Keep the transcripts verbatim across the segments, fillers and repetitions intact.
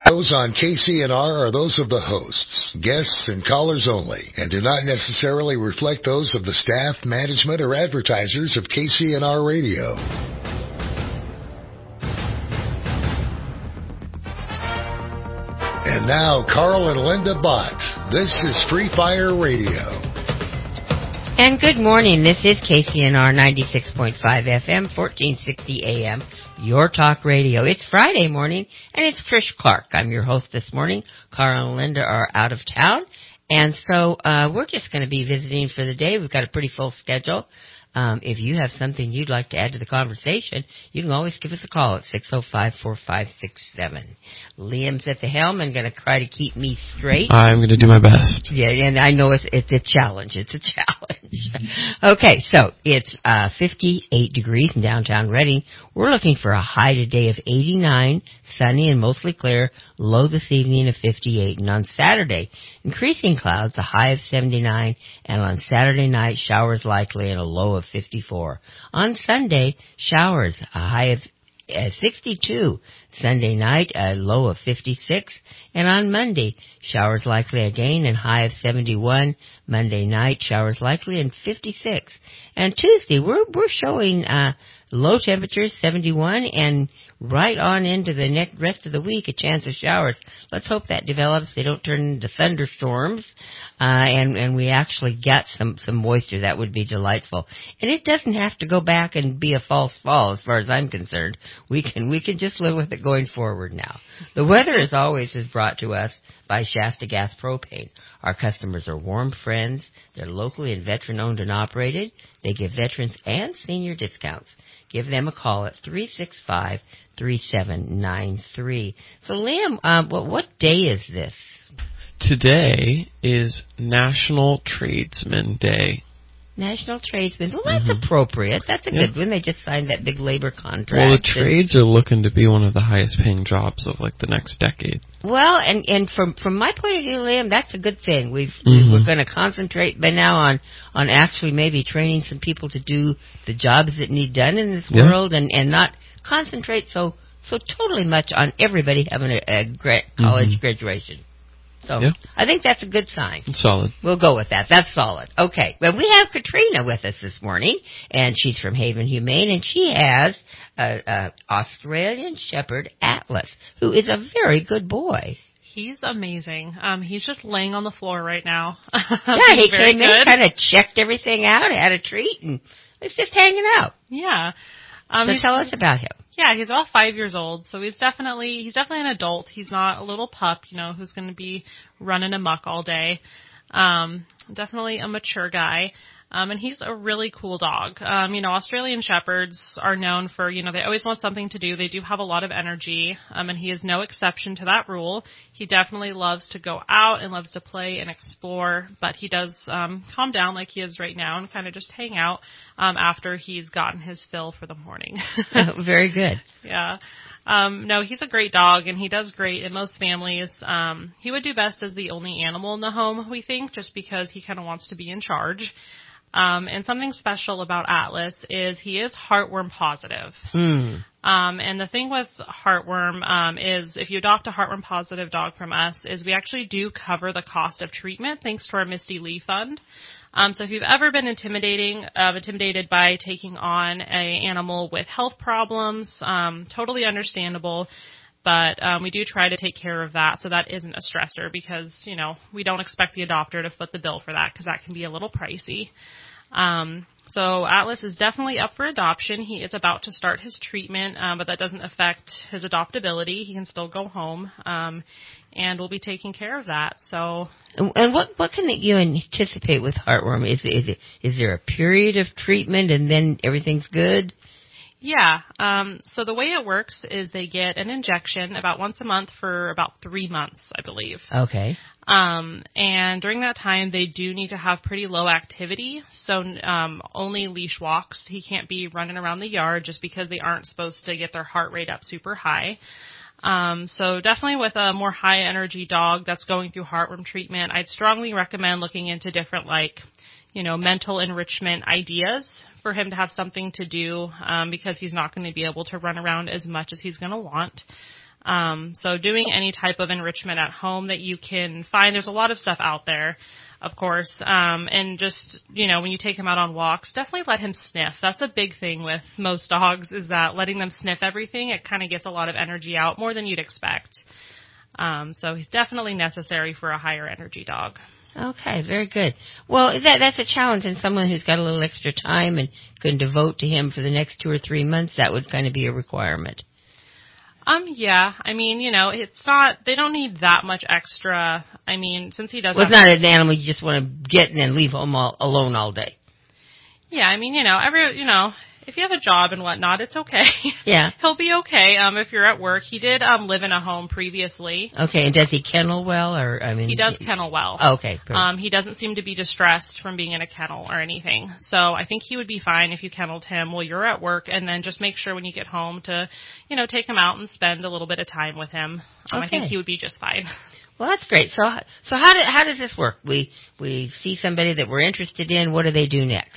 Those on K C N R are those of the hosts, guests, and callers only, and do not necessarily reflect those of the staff, management, or advertisers of K C N R Radio. And now, Carl and Linda Bott. This is Free Fire Radio. And good morning. This is K C N R ninety-six point five F M, fourteen sixty A M. Your Talk Radio. It's Friday morning, and it's Trish Clark. I'm your host this morning. Carl and Linda are out of town, and so uh, we're just going to be visiting for the day. We've got a pretty full schedule. Um, if you have something you'd like to add to the conversation, you can always give us a call at six oh five, four five six seven. Liam's at the helm and going to try to keep me straight. I'm going to do my best. Yeah, and I know it's, it's a challenge. It's a challenge. Okay, so it's uh, fifty-eight degrees in downtown Reading. We're looking for a high today of eighty-nine, sunny and mostly clear, low this evening of fifty-eight. And on Saturday, increasing clouds, a high of seventy-nine, and on Saturday night, showers likely and a low of fifty-four. On Sunday, showers, a high of uh, sixty-two. Sunday night, a low of fifty-six. And on Monday, showers likely again and high of seventy-one. Monday night, showers likely and fifty-six. And Tuesday, we're we're showing uh, low temperatures, seventy-one, and right on into the next rest of the week, a chance of showers. Let's hope that develops. They don't turn into thunderstorms, uh, and, and we actually get some, some moisture. That would be delightful. And it doesn't have to go back and be a false fall as far as I'm concerned. We can, we can just live with it going forward now. The weather, as always, is brought to us by Shasta Gas Propane. Our customers are warm friends. They're locally and veteran-owned and operated. They give veterans and senior discounts. Give them a call at three six five, three seven nine three. So, Liam, uh, what, what day is this? Today is National Tradesman Day. National Tradesman. Well, that's mm-hmm. appropriate. That's a yeah. good one. They just signed that big labor contract. Well, the trades are looking to be one of the highest paying jobs of, like, the next decade. Well, and, and from from my point of view, Liam, that's a good thing. We've, mm-hmm. we're going to concentrate by now on, on actually maybe training some people to do the jobs that need done in this yeah. world and, and not concentrate so so totally much on everybody having a, a gra- college mm-hmm. graduation. So yeah. I think that's a good sign. It's solid. We'll go with that. That's solid. Okay. Well, we have Katrina with us this morning, and she's from Haven Humane, and she has an Australian Shepherd Atlas, who is a very good boy. He's amazing. Um, he's just laying on the floor right now. Yeah, he very came good. in, kind of checked everything out, had a treat, and he's just hanging out. Yeah. Um, so tell us about him. Yeah, he's about five years old, so he's definitely he's definitely an adult. He's not a little pup, you know, who's going to be running amok all day. Um, definitely a mature guy. Um, and he's a really cool dog. Um, you know, Australian Shepherds are known for, you know, they always want something to do. They do have a lot of energy, um, and he is no exception to that rule. He definitely loves to go out and loves to play and explore, but he does um, calm down like he is right now and kind of just hang out um, after he's gotten his fill for the morning. Oh, very good. Yeah. Um, no, he's a great dog, and he does great in most families. Um, he would do best as the only animal in the home, we think, just because he kind of wants to be in charge. Um, and something special about Atlas is he is heartworm positive. Mm. Um, and the thing with heartworm um, is if you adopt a heartworm positive dog from us is we actually do cover the cost of treatment thanks to our Misty Lee Fund. Um, so if you've ever been intimidating, uh, intimidated by taking on a animal with health problems, um, totally understandable. But um, we do try to take care of that, so that isn't a stressor because, you know, we don't expect the adopter to foot the bill for that because that can be a little pricey. Um, so Atlas is definitely up for adoption. He is about to start his treatment, um, but that doesn't affect his adoptability. He can still go home, um, and we'll be taking care of that. So, and what what can you anticipate with heartworm? Is is it is there a period of treatment and then everything's good? Yeah. Um, so the way it works is they get an injection about once a month for about three months, I believe. Okay. Um, and during that time, they do need to have pretty low activity. So um, only leash walks. He can't be running around the yard just because they aren't supposed to get their heart rate up super high. Um, so definitely with a more high energy dog that's going through heartworm treatment, I'd strongly recommend looking into different, like, you know, mental enrichment ideas for him to have something to do, um, because he's not going to be able to run around as much as he's going to want. Um, so doing any type of enrichment at home that you can find, there's a lot of stuff out there, of course. Um, and just, you know, when you take him out on walks, definitely let him sniff. That's a big thing with most dogs, is that letting them sniff everything, it kind of gets a lot of energy out, more than you'd expect. Um, so he's definitely necessary for a higher energy dog. Okay, very good. Well, that that's a challenge, and someone who's got a little extra time and can devote to him for the next two or three months, that would kind of be a requirement. Um, yeah. I mean, you know, it's not, they don't need that much extra. I mean, since he does Well, have, it's not an animal you just want to get and then leave home all, alone all day. Yeah, I mean, you know, every, you know, if you have a job and whatnot, it's okay. Yeah. He'll be okay, um, if you're at work. He did, um, live in a home previously. Okay, and does he kennel well, or, I mean... He does kennel well. Okay, perfect. Um, he doesn't seem to be distressed from being in a kennel or anything. So I think he would be fine if you kenneled him while you're at work, and then just make sure when you get home to, you know, take him out and spend a little bit of time with him. Um, Okay. I think he would be just fine. Well, that's great. So, so how do, how does this work? We we see somebody that we're interested in. What do they do next?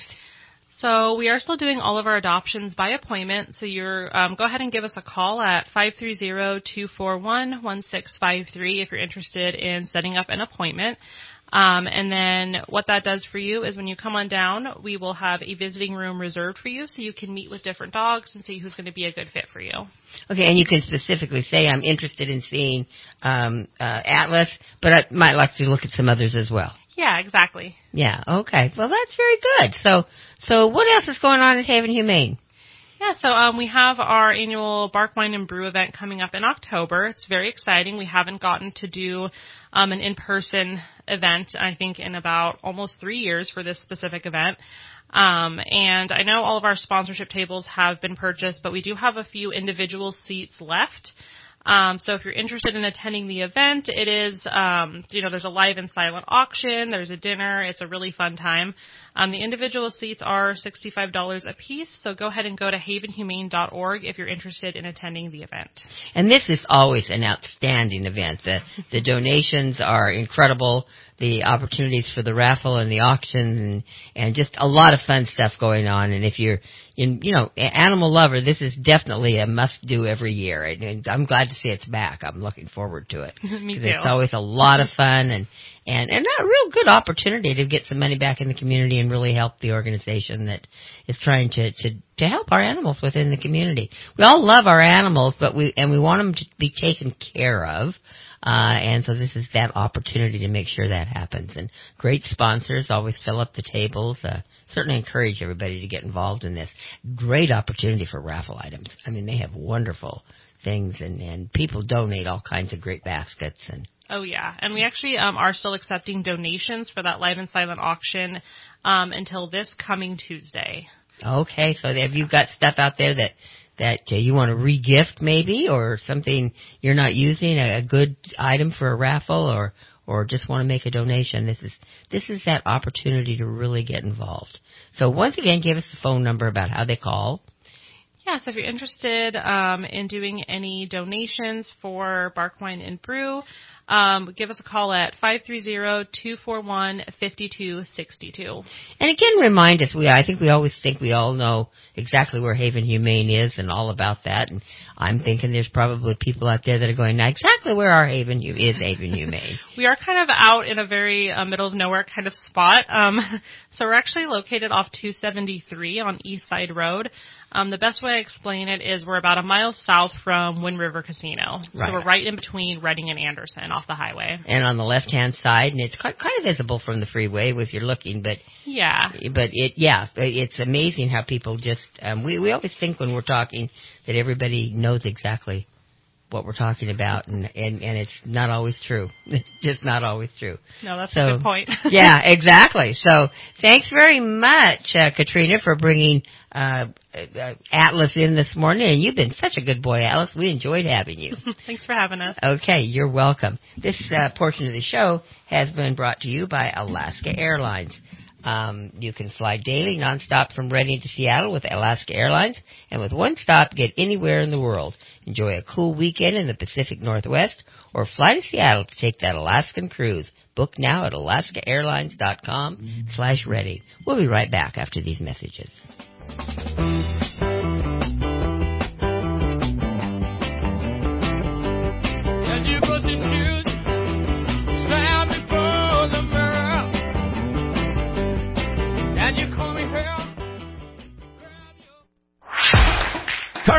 So we are still doing all of our adoptions by appointment. So you're um, go ahead and give us a call at five three zero, two four one, one six five three if you're interested in setting up an appointment. Um, and then what that does for you is when you come on down, we will have a visiting room reserved for you so you can meet with different dogs and see who's going to be a good fit for you. Okay, and you can specifically say, I'm interested in seeing um, uh, Atlas, but I might like to look at some others as well. Yeah, exactly. Yeah, okay. Well, that's very good. So, so what else is going on at Haven Humane? Yeah, so um, we have our annual Bark, Wine, and Brew event coming up in October. It's very exciting. We haven't gotten to do um, an in-person event, I think, in about almost three years for this specific event. Um, and I know all of our sponsorship tables have been purchased, but we do have a few individual seats left. Um, so if you're interested in attending the event, it is, um, you know, there's a live and silent auction. There's a dinner. It's a really fun time. Um, the individual seats are sixty-five dollars a piece. So go ahead and go to haven humane dot org if you're interested in attending the event. And this is always an outstanding event. The, the donations are incredible. The opportunities for the raffle and the auction, and, and just a lot of fun stuff going on. And if you're, in, you know, an animal lover, this is definitely a must-do every year. And I'm glad to see it's back. I'm looking forward to it. Me too. It's always a lot of fun and, and, and a real good opportunity to get some money back in the community and really help the organization that is trying to, to, to help our animals within the community. We all love our animals, but we, and we want them to be taken care of. Uh, and so this is that opportunity to make sure that happens. And great sponsors always fill up the tables. Uh, certainly encourage everybody to get involved in this. Great opportunity for raffle items. I mean, they have wonderful things, and, and people donate all kinds of great baskets. And Oh, yeah. And we actually um, are still accepting donations for that live and silent auction um, until this coming Tuesday. Okay, so have you got stuff out there that that uh, you want to re-gift maybe, or something you're not using, a, a good item for a raffle, or or just want to make a donation? This is this is that opportunity to really get involved. So once again, give us the phone number about how they call. Yeah, so if you're interested um, in doing any donations for Bark, Wine, and Brew, um, give us a call at five three zero, two four one, five two six two. And again, remind us, we I think we always think we all know exactly where Haven Humane is and all about that. And I'm thinking there's probably people out there that are going, now exactly where our Haven is Haven Humane. We are kind of out in a very uh, middle of nowhere kind of spot. Um, so we're actually located off two seventy-three on East Side Road. Um, the best way to explain it is we're about a mile south from Wind River Casino. Right. So we're right in between Redding and Anderson off the highway. And on the left-hand side, and it's quite, kind of visible from the freeway if you're looking, but yeah, but it yeah, it's amazing how people just um, we we always think when we're talking that everybody knows exactly what we're talking about, and, and, and it's not always true. It's just not always true. No, that's so, a good point. Yeah, exactly. So thanks very much, uh, Katrina, for bringing uh, uh, Atlas in this morning. And you've been such a good boy, Atlas. We enjoyed having you. Thanks for having us. Okay, you're welcome. This uh, portion of the show has been brought to you by Alaska Airlines. Um, you can fly daily, nonstop from Redding to Seattle with Alaska Airlines, and with one stop, get anywhere in the world. Enjoy a cool weekend in the Pacific Northwest, or fly to Seattle to take that Alaskan cruise. Book now at alaska airlines dot com slash ready. We'll be right back after these messages.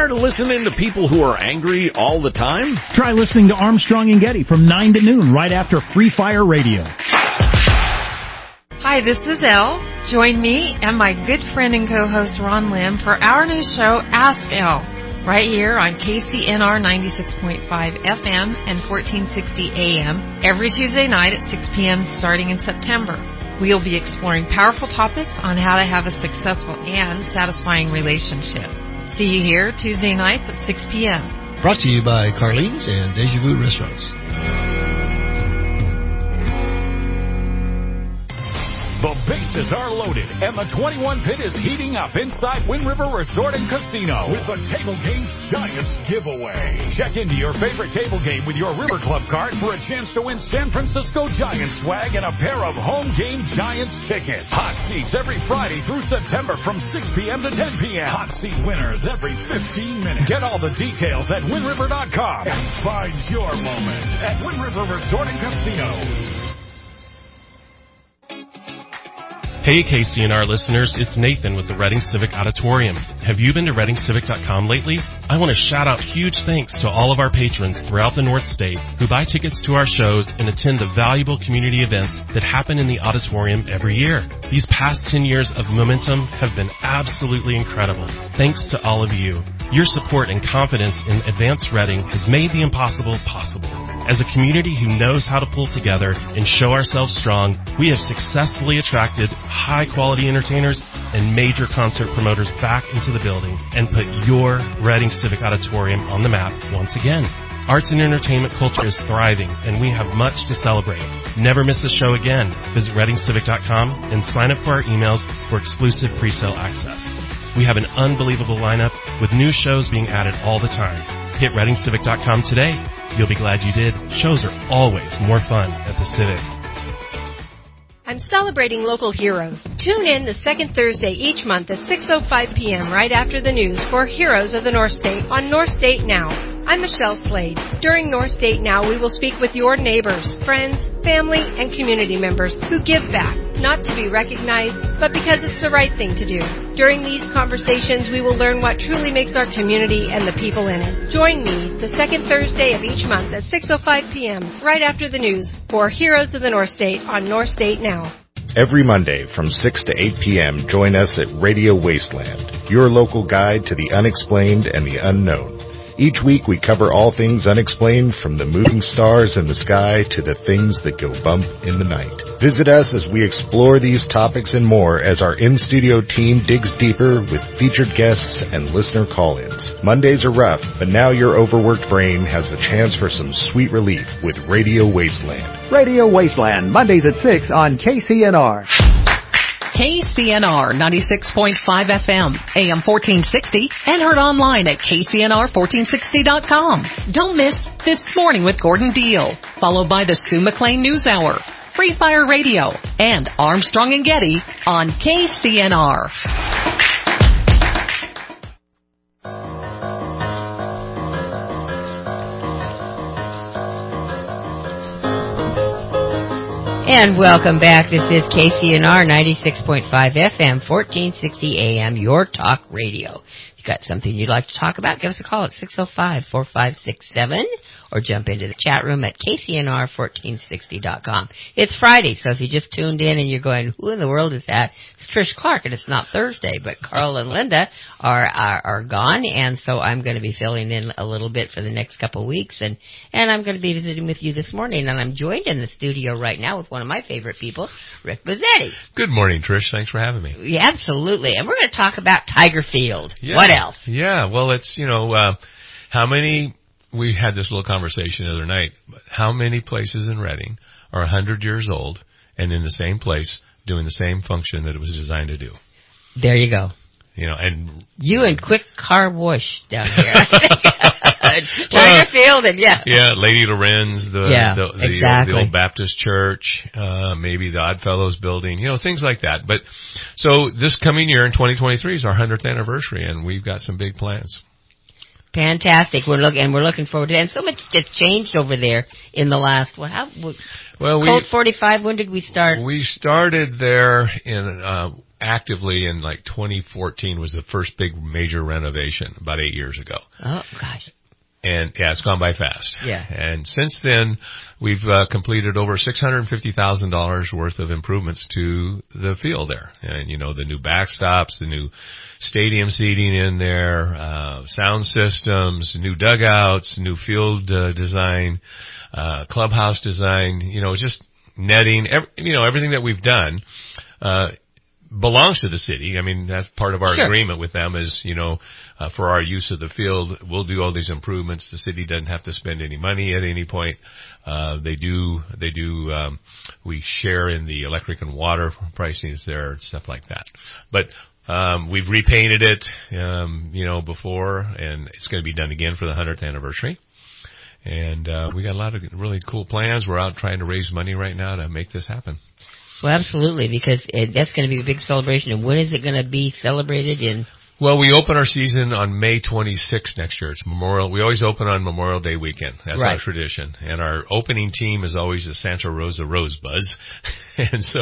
Tired of listening to people who are angry all the time? Try listening to Armstrong and Getty from nine to noon right after Free Fire Radio. Hi, this is Elle. Join me and my good friend and co-host Ron Lim for our new show, Ask Elle, right here on K C N R ninety-six point five F M and fourteen sixty A M every Tuesday night at six p.m. starting in September. We'll be exploring powerful topics on how to have a successful and satisfying relationship. See you here Tuesday nights at six p.m. Brought to you by Carlene's and Deja Vu Restaurants. The bases are loaded, and the twenty-one pit is heating up inside Wind River Resort and Casino with the Table Games Giants giveaway. Check into your favorite table game with your River Club card for a chance to win San Francisco Giants swag and a pair of home game Giants tickets. Hot seats every Friday through September from six p.m. to ten p.m. Hot seat winners every fifteen minutes. Get all the details at wind river dot com and find your moment at Wind River Resort and Casino. Hey K C N R listeners, it's Nathan with the Reading Civic Auditorium. Have you been to reading civic dot com lately? I want to shout out huge thanks to all of our patrons throughout the North State who buy tickets to our shows and attend the valuable community events that happen in the auditorium every year. These past ten years of momentum have been absolutely incredible. Thanks to all of you. Your support and confidence in Advanced Reading has made the impossible possible. As a community who knows how to pull together and show ourselves strong, we have successfully attracted high-quality entertainers and major concert promoters back into the building and put your Reading Civic Auditorium on the map once again. Arts and entertainment culture is thriving, and we have much to celebrate. Never miss a show again. Visit reading civic dot com and sign up for our emails for exclusive pre-sale access. We have an unbelievable lineup with new shows being added all the time. Hit reading civic dot com today. You'll be glad you did. Shows are always more fun at the Civic. I'm celebrating local heroes. Tune in the second Thursday each month at six oh five p.m. right after the news for Heroes of the North State on North State Now. I'm Michelle Slade. During North State Now, we will speak with your neighbors, friends, family, and community members who give back, not to be recognized, but because it's the right thing to do. During these conversations, we will learn what truly makes our community and the people in it. Join me the second Thursday of each month at six oh five p.m. right after the news for Heroes of the North State on North State Now. Every Monday from six to eight p.m., join us at Radio Wasteland, your local guide to the unexplained and the unknown. Each week we cover all things unexplained, from the moving stars in the sky to the things that go bump in the night. Visit us as we explore these topics and more as our in-studio team digs deeper with featured guests and listener call-ins. Mondays are rough, but now your overworked brain has a chance for some sweet relief with Radio Wasteland. Radio Wasteland, Mondays at six on K C N R. K C N R ninety-six point five F M, A M fourteen sixty, and heard online at K C N R fourteen sixty dot com. Don't miss This Morning with Gordon Deal, followed by the Sue McLean News Hour, Free Fire Radio, and Armstrong and Getty on K C N R. And welcome back. This is K C N R ninety-six point five F M, fourteen sixty A M, your talk radio. If you got something you'd like to talk about, give us a call at six oh five, four five six seven or jump into the chat room at K C N R fourteen sixty dot com. It's Friday, so if you just tuned in and you're going, who in the world is that? It's Trish Clark, and it's not Thursday, but Carl and Linda are, are, are gone, and so I'm going to be filling in a little bit for the next couple of weeks, and, and I'm going to be visiting with you this morning, and I'm joined in the studio right now with one of my favorite people, Rick Bozzetti. Good morning, Trish. Thanks for having me. Yeah, absolutely, and we're going to talk about Tiger Field. Yeah. What else? Yeah, well, it's, you know, uh, how many... We had this little conversation the other night. But how many places in Reading are one hundred years old and in the same place doing the same function that it was designed to do? There you go. You know, and you and Quick Car Wash down here. Tiger Field, and yeah, yeah, Lady Lorenz, the yeah, the, the, exactly. the old Baptist Church, uh, maybe the Oddfellows building, you know, things like that. But so this coming year in twenty twenty-three is our one hundredth anniversary, and we've got some big plans. Fantastic. We're looking, and we're looking forward to it. And so much has changed over there in the last, what, how, well, we, Colt forty-five, when did we start? We started there in, uh, actively in like twenty fourteen was the first big major renovation about eight years ago. Oh, gosh. And yeah, it's gone by fast. Yeah. And since then, we've uh, completed over six hundred fifty thousand dollars worth of improvements to the field there. And, you know, the new backstops, the new stadium seating in there, uh, sound systems, new dugouts, new field uh, design, uh, clubhouse design, you know, just netting, every, you know, everything that we've done, uh, belongs to the city. I mean, that's part of our Sure. agreement with them is, you know, uh, for our use of the field, we'll do all these improvements. The city doesn't have to spend any money at any point. Uh, they do, they do, um, we share in the electric and water pricings there and stuff like that. But, um, we've repainted it, um, you know, before, and it's going to be done again for the hundredth anniversary. And, uh, we got a lot of really cool plans. We're out trying to raise money right now to make this happen. Well, absolutely, because it, that's going to be a big celebration. And when is it going to be celebrated in? Well, we open our season on May twenty-sixth next year. It's Memorial. We always open on Memorial Day weekend. That's Right. our tradition. And our opening team is always the Santa Rosa Rosebuds. and so,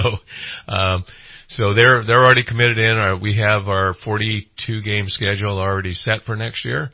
um, so they're, they're already committed in. Our, we have our forty-two game schedule already set for next year.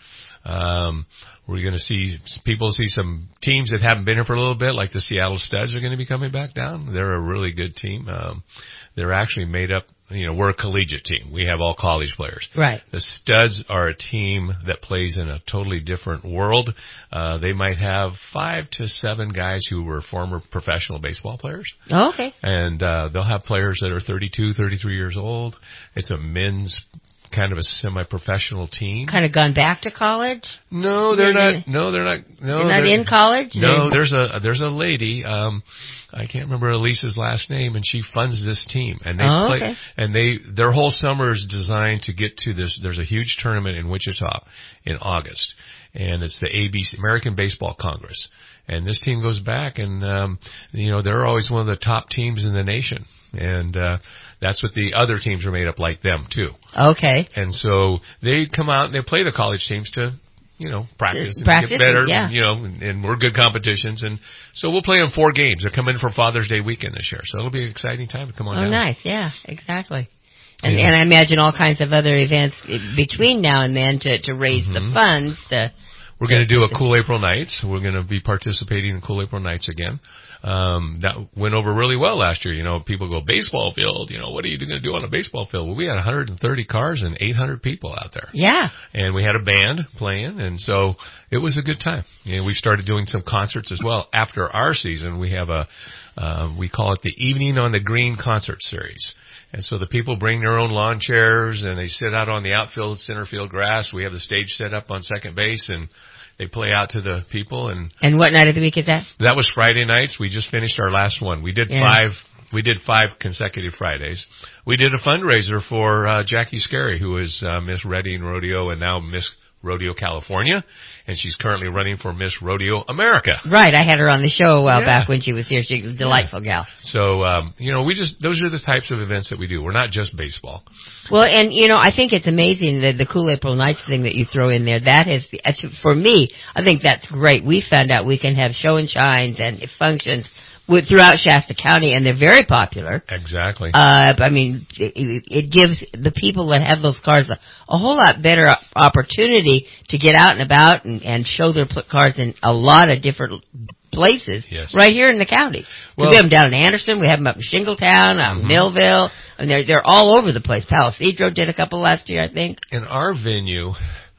Um, We're going to see people see some teams that haven't been here for a little bit, like the Seattle Studs are going to be coming back down. They're a really good team. Um, they're actually made up, you know, we're a collegiate team. We have all college players. Right. The Studs are a team that plays in a totally different world. Uh, they might have five to seven guys who were former professional baseball players. Oh, okay. And, uh, they'll have players that are thirty-two, thirty-three years old. It's a men's kind of a semi-professional team. Kind of gone back to college? No, they're They're- not. No, they're not. No, They're not in college? No, They're- there's a there's a lady. Um, I can't remember Elise's last name, and she funds this team, and they Oh, play. okay. And they their whole summer is designed to get to this. There's a huge tournament in Wichita in August, and it's the A B C American Baseball Congress. And this team goes back, and um, you know they're always one of the top teams in the nation, and uh, that's what the other teams are made up like them too. Okay. And so they come out and they play the college teams to, you know, practice and Practice, get better, yeah. and, you know, and, and we're good competitions. And so we'll play them four games. They're coming for Father's Day weekend this year. So it'll be an exciting time to come on Oh, down. nice. Yeah, exactly. And, Yeah. and I imagine all kinds of other events between now and then to, to raise Mhm. the funds. To, We're going to do a Cool April Nights. We're going to be participating in Cool April Nights again. Um, that went over really well last year. You know, people go, baseball field, you know, what are you going to do on a baseball field? Well, we had one hundred thirty cars and eight hundred people out there. Yeah. And we had a band playing, and so it was a good time. You know, we started doing some concerts as well. After our season, we have a, uh, we call it the Evening on the Green concert series. And so the people bring their own lawn chairs, and they sit out on the outfield, center field grass. We have the stage set up on second base, and they play out to the people. And And what night of the week is that? that was Friday nights. We just finished our last one. We did Yeah. five. We did five consecutive Fridays. We did a fundraiser for uh, Jackie Scary, who is uh, Miss Redding Rodeo and now Miss Rodeo California, and she's currently running for Miss Rodeo America. Right. I had her on the show a while Yeah. back when she was here. She was a delightful gal. So, um, you know, we just those are the types of events that we do. We're not just baseball. Well, and you know, I think it's amazing that the Cool April Nights thing that you throw in there. That has, for me, I think that's great. We found out we can have show and shines and functions with, throughout Shasta County, and they're very popular. Exactly. Uh, I mean, it, it gives the people that have those cars a, a whole lot better opportunity to get out and about and, and show their pl- cars in a lot of different places. Yes. Right here in the county. Well- we have them down in Anderson. We have them up in Shingletown, um, Mhm. Millville, and they're they're all over the place. Palisadro did a couple last year, I think. And our venue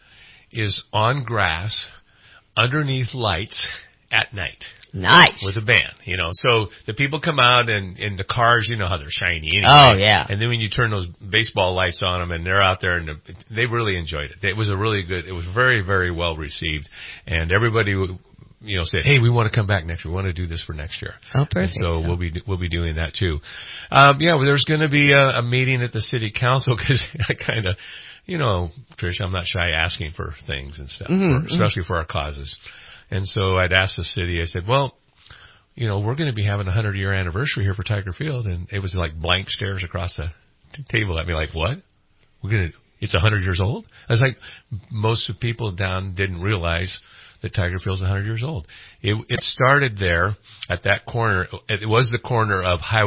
is on grass, underneath lights at night. Nice. With a band, you know. So the people come out and, and the cars, you know how they're shiny anyway. Oh, yeah. And then when you turn those baseball lights on them and they're out there and the, they really enjoyed it. It was a really good, it was very, very well received. And everybody, you know, said, hey, we want to come back next year. We want to do this for next year. Oh, perfect. And so we'll be, we'll be doing that too. Um, yeah, well, there's going to be a, a meeting at the city council because I kind of, you know, Trish, I'm not shy asking for things and stuff, Mhm, for, especially for our causes. And so I'd asked the city, I said, well, you know, we're going to be having a hundred year anniversary here for Tiger Field. And it was like blank stares across the t- table at me like, what? We're going to, it's a hundred years old? I was like, most of the people down didn't realize that Tiger Field's a hundred years old. It, it started there at that corner. It was the corner of Highway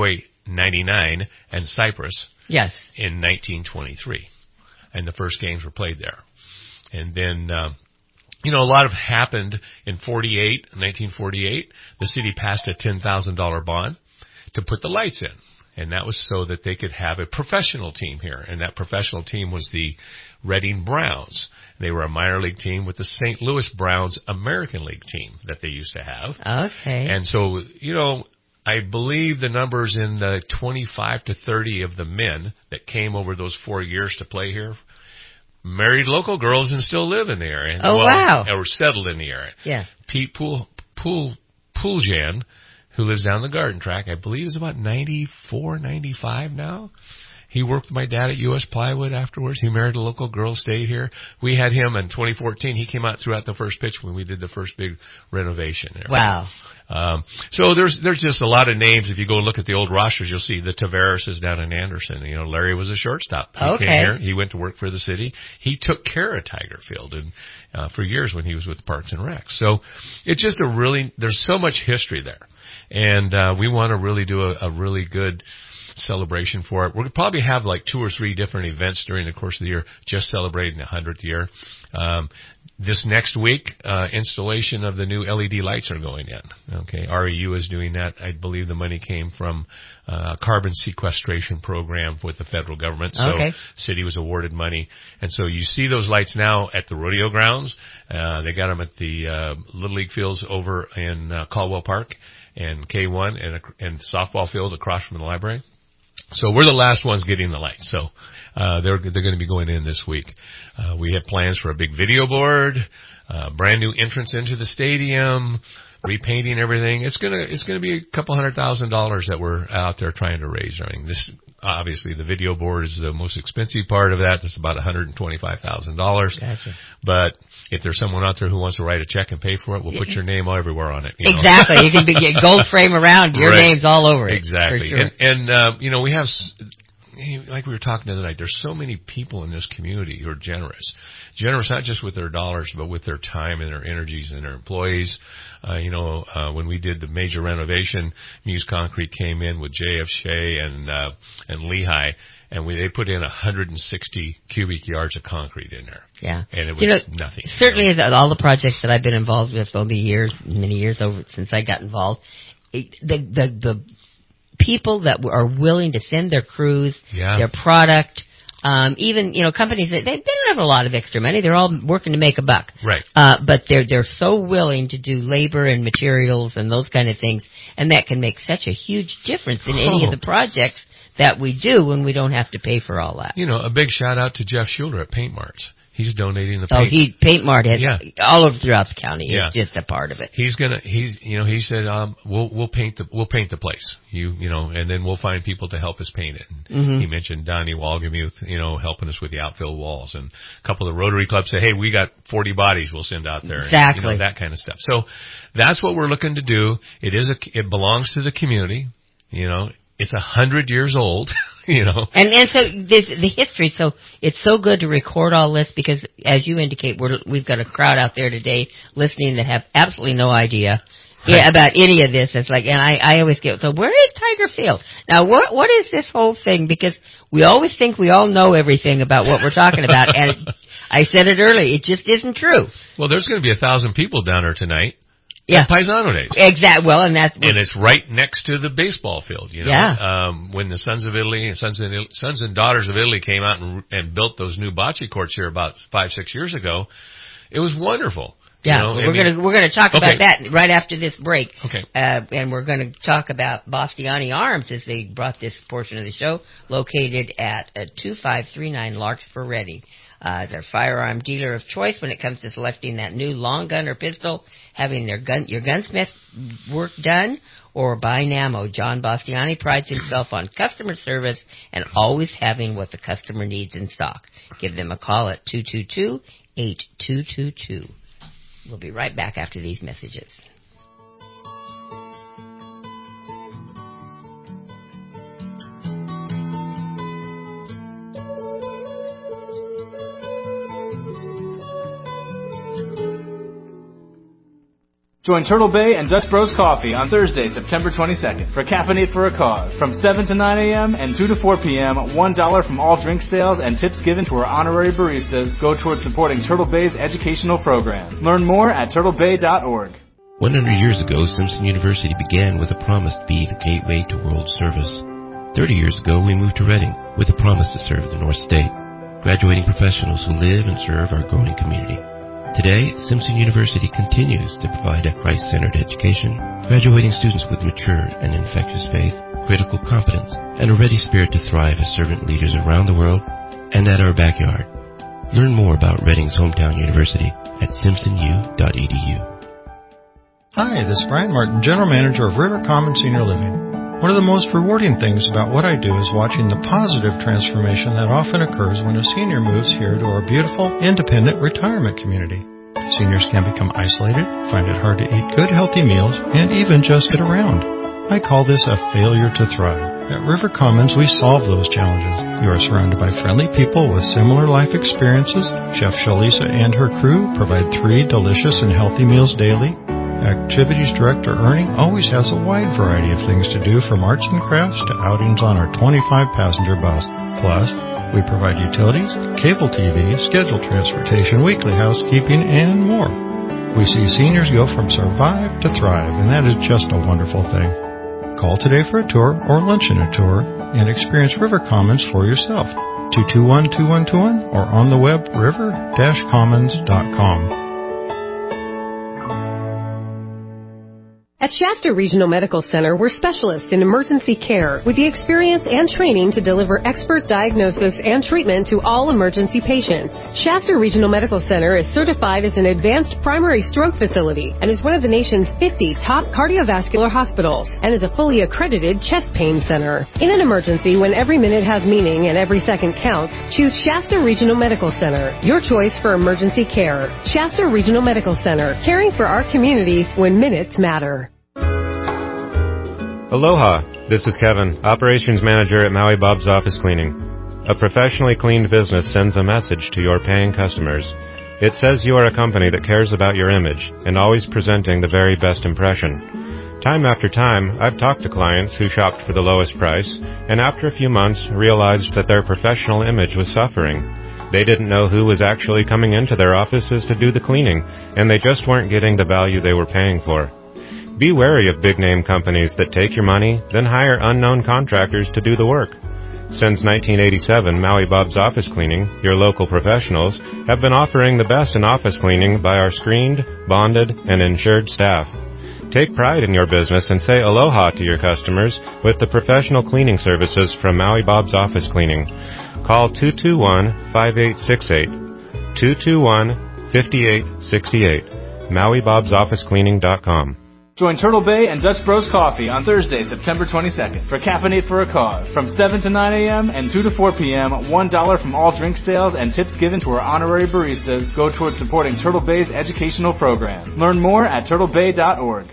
ninety-nine and Cyprus yes. in nineteen twenty-three. And the first games were played there. And then, uh, you know, a lot of happened in forty-eight, nineteen forty-eight. The city passed a ten thousand dollars bond to put the lights in. And that was so that they could have a professional team here. And that professional team was the Reading Browns. They were a minor league team with the Saint Louis Browns American League team that they used to have. Okay. And so, you know, I believe the numbers in the twenty-five to thirty of the men that came over those four years to play here married local girls and still live in the area. Oh, well, wow. Or settled in the area. Yeah. Pete Pool, Pool, Pooljan, who lives down the Garden Track, I believe is about ninety-four, ninety-five now. He worked with my dad at U S Plywood afterwards. He married a local girl, stayed here. We had him in twenty fourteen. He came out throughout the first pitch when we did the first big renovation there. Wow. Um, so there's, there's just a lot of names. If you go look at the old rosters, you'll see the Tavares is down in Anderson. You know, Larry was a shortstop. He okay. came here. He went to work for the city. He took care of Tiger Field and, uh, for years when he was with Parks and Rec. So it's just a really, there's so much history there. And, uh, we want to really do a, a really good celebration for it. We'll probably have like two or three different events during the course of the year, just celebrating the hundredth year. Um, this next week, uh, installation of the new L E D lights are going in. Okay. R E U is doing that. I believe the money came from, uh, carbon sequestration program with the federal government. So okay. city was awarded money. And so you see those lights now at the rodeo grounds. Uh, they got them at the, uh, Little League fields over in, uh, Caldwell Park and K one and, and softball field across from the library. So we're the last ones getting the lights. So, uh, they're, they're going to be going in this week. Uh, we have plans for a big video board, uh, brand new entrance into the stadium, repainting everything. It's gonna, it's gonna be a couple hundred thousand dollars that we're out there trying to raise. I mean, this, obviously the video board is the most expensive part of that. That's about one hundred twenty-five thousand dollars. Gotcha. But if there's someone out there who wants to write a check and pay for it, we'll put your name everywhere on it. You exactly. know? You can be, get gold frame around. Your right. name's all over it. Exactly. Sure. And, and, uh, you know, we have, like we were talking the other night, there's so many people in this community who are generous. Generous not just with their dollars, but with their time and their energies and their employees. Uh, you know, uh, when we did the major renovation, Muse Concrete came in with J F Shea and, uh, and Lehigh, and we, they put in one hundred sixty cubic yards of concrete in there. Yeah. And it was you know, nothing. Certainly you know? all the projects that I've been involved with over the years, many years over since I got involved, it, the, the, the people that are willing to send their crews, yeah. their product, um, even, you know, companies that they, they don't have a lot of extra money. They're all working to make a buck. Right. Uh, but they're, they're so willing to do labor and materials and those kind of things. And that can make such a huge difference in any oh. of the projects that we do when we don't have to pay for all that. You know, a big shout out to Jeff Schuler at Paint Marts. He's donating the oh, paint. he Paint Mart has yeah. all over throughout the county. Yeah. It's just a part of it. He's gonna. He's you know he said um we'll we'll paint the we'll paint the place. You you know and then we'll find people to help us paint it. Mm-hmm. He mentioned Donnie Walgamuth, you know, helping us with the outfield walls, and a couple of the Rotary clubs say, hey, we got forty bodies we'll send out there. Exactly. And, you know, that kind of stuff. So that's what we're looking to do. It is a it belongs to the community. You know, it's a hundred years old. You know, and and so this, the history. So it's so good to record all this because, as you indicate, we're, we've got a crowd out there today listening that have absolutely no idea right. yeah, about any of this. It's like, and I, I always get, so where is Tiger Field? Now, what what is this whole thing? Because we always think we all know everything about what we're talking about, and I said it earlier, it just isn't true. Well, there's going to be a thousand people down there tonight. Yeah. Paisano Days. Exactly. Well, and that's and it's right next to the baseball field. You know, yeah. um, when the Sons of Italy, Sons and Sons and Daughters of Italy came out and, and built those new bocce courts here about five, six years ago, it was wonderful. Yeah, you know, we're I mean, gonna we're gonna talk okay. about that right after this break. Okay. Uh, and we're gonna talk about Bastiani Arms as they brought this portion of the show, located at uh, two five three nine Larkspur Ready. Uh, their firearm dealer of choice when it comes to selecting that new long gun or pistol, having their gun, your gunsmith work done, or buying ammo. John Bastiani prides himself on customer service and always having what the customer needs in stock. Give them a call at two two two, eight two two two. We'll be right back after these messages. Join Turtle Bay and Dutch Bros Coffee on Thursday, September twenty-second for Caffeinate for a Cause. From seven to nine a.m. and two to four p.m., one dollar from all drink sales and tips given to our honorary baristas go towards supporting Turtle Bay's educational programs. Learn more at turtle bay dot org. one hundred years ago, Simpson University began with a promise to be the gateway to world service. thirty years ago, we moved to Reading with a promise to serve the North State, graduating professionals who live and serve our growing community. Today, Simpson University continues to provide a Christ-centered education, graduating students with mature and infectious faith, critical competence, and a ready spirit to thrive as servant leaders around the world and at our backyard. Learn more about Reading's hometown university at simpson u dot e d u. Hi, this is Brian Martin, General Manager of River Commons Senior Living. One of the most rewarding things about what I do is watching the positive transformation that often occurs when a senior moves here to our beautiful, independent retirement community. Seniors can become isolated, find it hard to eat good, healthy meals, and even just get around. I call this a failure to thrive. At River Commons, we solve those challenges. You are surrounded by friendly people with similar life experiences. Chef Shalisa and her crew provide three delicious and healthy meals daily. Activities Director Ernie always has a wide variety of things to do, from arts and crafts to outings on our twenty-five passenger bus. Plus, we provide utilities, cable T V, scheduled transportation, weekly housekeeping, and more. We see seniors go from survive to thrive, and that is just a wonderful thing. Call today for a tour or lunch and a tour and experience River Commons for yourself. two two one, two one two one or on the web river dash commons dot com. At Shasta Regional Medical Center, we're specialists in emergency care with the experience and training to deliver expert diagnosis and treatment to all emergency patients. Shasta Regional Medical Center is certified as an advanced primary stroke facility and is one of the nation's fifty top cardiovascular hospitals and is a fully accredited chest pain center. In an emergency, when every minute has meaning and every second counts, choose Shasta Regional Medical Center, your choice for emergency care. Shasta Regional Medical Center, caring for our community when minutes matter. Aloha, this is Kevin, Operations Manager at Maui Bob's Office Cleaning. A professionally cleaned business sends a message to your paying customers. It says you are a company that cares about your image and always presenting the very best impression. Time after time, I've talked to clients who shopped for the lowest price and after a few months realized that their professional image was suffering. They didn't know who was actually coming into their offices to do the cleaning, and they just weren't getting the value they were paying for. Be wary of big-name companies that take your money, then hire unknown contractors to do the work. Since nineteen eighty-seven, Maui Bob's Office Cleaning, your local professionals, have been offering the best in office cleaning by our screened, bonded, and insured staff. Take pride in your business and say aloha to your customers with the professional cleaning services from Maui Bob's Office Cleaning. Call two two one, five eight six eight, two two one, five eight six eight, maui bobs office cleaning dot com. Join Turtle Bay and Dutch Bros Coffee on Thursday, September twenty-second for Caffeinate for a Cause. From seven to nine a.m. and two to four p.m., one dollar from all drink sales and tips given to our honorary baristas go towards supporting Turtle Bay's educational programs. Learn more at turtle bay dot org.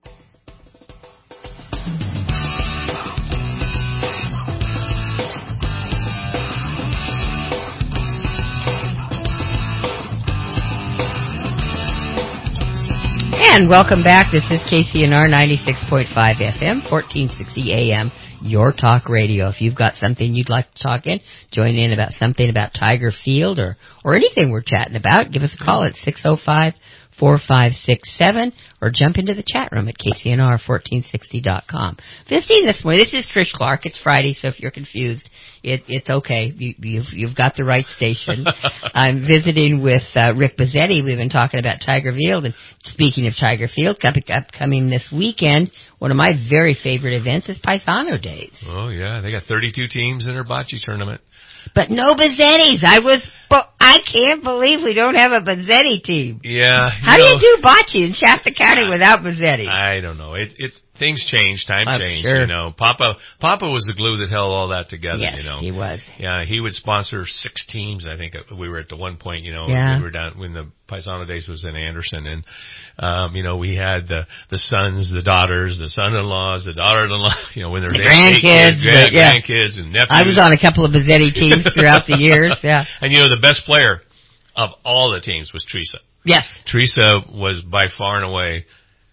And welcome back. This is K C N R ninety-six point five F M, fourteen sixty A M, your talk radio. If you've got something you'd like to talk in, join in about something about Tiger Field or, or anything we're chatting about, give us a call at six oh five, four five six seven or jump into the chat room at K C N R fourteen sixty dot com. Visiting this morning, this is Trish Clark. It's Friday, so if you're confused, It, it's okay. You, you've, you've got the right station. I'm visiting with uh, Rick Bazzetti. We've been talking about Tiger Field. And speaking of Tiger Field, coming upcoming this weekend, one of my very favorite events is Paisano Days. Oh, yeah. They got thirty-two teams in their bocce tournament. But no Bazzettis. I was, I can't believe we don't have a Bazzetti team. Yeah. How know, do you do bocce in Shasta County without Bazzetti? I don't know. It, it's things change, time I'm change. Sure. You know, Papa, Papa was the glue that held all that together. Yes, you know, he was. Yeah, he would sponsor six teams. I think we were at the one point. You know, yeah. we were down when the Paisano Days was in Anderson, and um, you know, we had the the sons, the daughters, the son-in-laws, the daughter-in-law. You know, when they're the grandkids, eight kids, the, yeah. grandkids, and nephews. I was on a couple of Bazzetti teams throughout the years. Yeah, and you know, the best player of all the teams was Teresa. Yes, Teresa was by far and away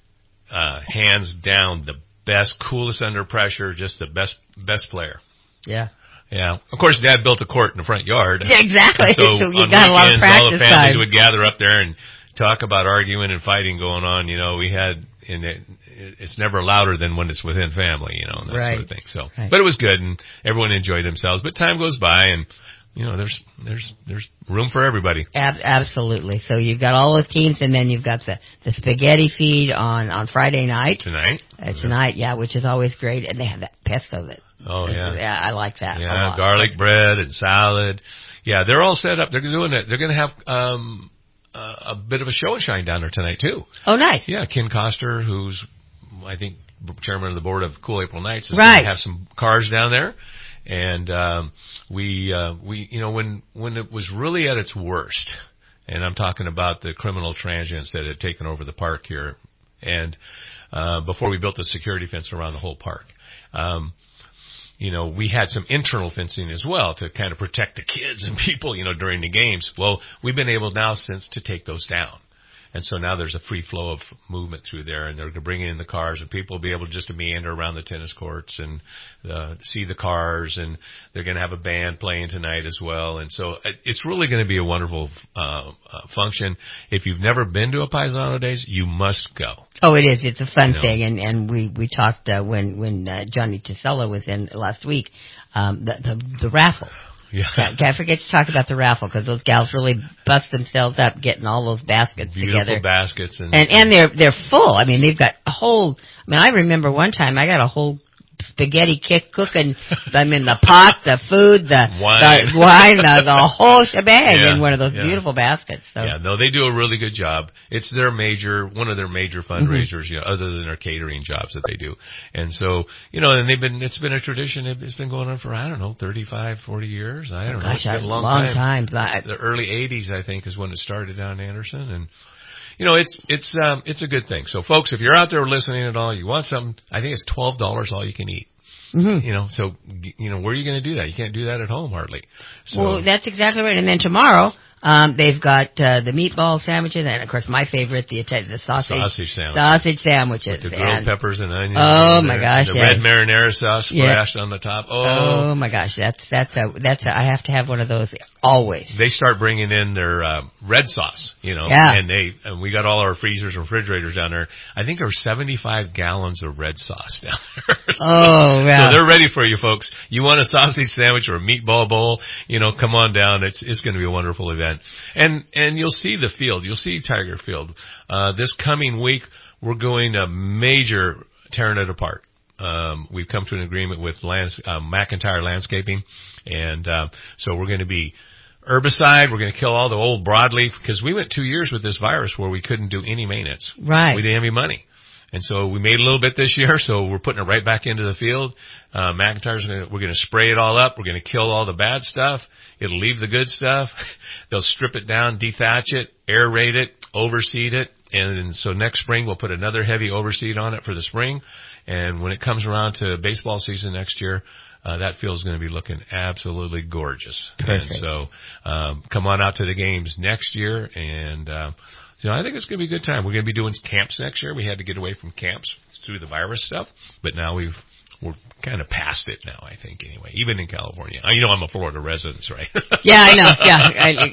uh, hands down the best, coolest under pressure, just the best best player. Yeah. Yeah. Of course, Dad built a court in the front yard. Yeah, exactly. So, so you on got weekends, a lot of practice all the families time. would gather up there and talk about arguing and fighting going on. You know, we had, and it, it's never louder than when it's within family, you know, and that right. sort of thing. So, right. but it was good, and everyone enjoyed themselves. But time goes by, and you know, there's there's there's room for everybody. Ab- absolutely. So you've got all those teams, and then you've got the the spaghetti feed on on Friday night. Tonight. Uh, tonight, yeah, which is always great, and they have that pesto that. Oh yeah. Yeah, I like that. Yeah, a lot. garlic bread and salad. Yeah, they're all set up. They're doing it. They're going to have um uh, a bit of a show and shine down there tonight too. Oh, nice. Yeah, Ken Coster, who's I think chairman of the board of Cool April Nights, is right. going to have some cars down there. And um, we, uh, we, you know, when when it was really at its worst, and I'm talking about the criminal transients that had taken over the park here, and uh, before we built the security fence around the whole park, um, you know, we had some internal fencing as well to kind of protect the kids and people, you know, during the games. Well, we've been able now since to take those down. And so now there's a free flow of movement through there, and they're bringing in the cars, and people will be able just to meander around the tennis courts and uh, see the cars, and they're going to have a band playing tonight as well. And so it's really going to be a wonderful uh, uh, function. If you've never been to a Paisano Days, you must go. Oh, it is. It's a fun you know. thing, and and we we talked uh, when when uh, Johnny Tisella was in last week. Um, the, the the raffle. Yeah. Can't forget to talk about the raffle, because those gals really bust themselves up getting all those baskets Beautiful together. baskets. And, and, and they're, they're full. I mean, they've got a whole, I mean, I remember one time I got a whole spaghetti kick cooking. I mean, the pot, the food, the wine, the, wine, the, the whole shebang yeah, in one of those yeah. beautiful baskets. So. Yeah, no, they do a really good job. It's their major, one of their major fundraisers, mm-hmm. you know, other than their catering jobs that they do. And so, you know, and they've been, it's been a tradition. It's been going on for, I don't know, thirty-five, forty years. I don't oh, know. Gosh, It's been a long, long time. time. The early eighties, I think, is when it started down in Anderson. And, you know, it's, it's, um, it's a good thing. So folks, if you're out there listening at all, you want something, I think it's twelve dollars all you can eat. Mm-hmm. You know, so, you know, where are you going to do that? You can't do that at home hardly. So, well, that's exactly right. And then tomorrow, um, they've got, uh, the meatball sandwiches, and of course my favorite, the, the sausage. Sausage sandwiches. Sausage sandwiches. With the grilled and, peppers and onions. Oh and my the, gosh. and the yeah. red marinara sauce splashed yeah. on the top. Oh. Oh my gosh. That's, that's a, that's a, I have to have one of those always. They start bringing in their, uh, red sauce, you know, yeah. and they, and we got all our freezers and refrigerators down there. I think there were seventy-five gallons of red sauce down there. Oh, yeah. So they're ready for you folks. You want a sausage sandwich or a meatball bowl, you know, come on down. It's, it's going to be a wonderful event. And, and you'll see the field. You'll see Tiger Field. Uh, this coming week, we're going to major tearing it apart. Um, we've come to an agreement with lands, uh, McIntyre Landscaping. And, uh, so we're going to be herbicide. We're going to kill all the old broadleaf, because we went two years with this virus where we couldn't do any maintenance. Right. We didn't have any money. And so we made a little bit this year, so we're putting it right back into the field. Uh, McIntyre's gonna, we're going to spray it all up. We're going to kill all the bad stuff. It'll leave the good stuff. They'll strip it down, dethatch it, aerate it, overseed it. And so next spring we'll put another heavy overseed on it for the spring. And when it comes around to baseball season next year, uh, that field's going to be looking absolutely gorgeous. Perfect. And so, um, come on out to the games next year, and, um, so I think it's going to be a good time. We're going to be doing camps next year. We had to get away from camps through the virus stuff, but now we've, we're kind of past it now, I think, anyway, even in California. You know, I'm a Florida resident, right? Yeah, I know. Yeah.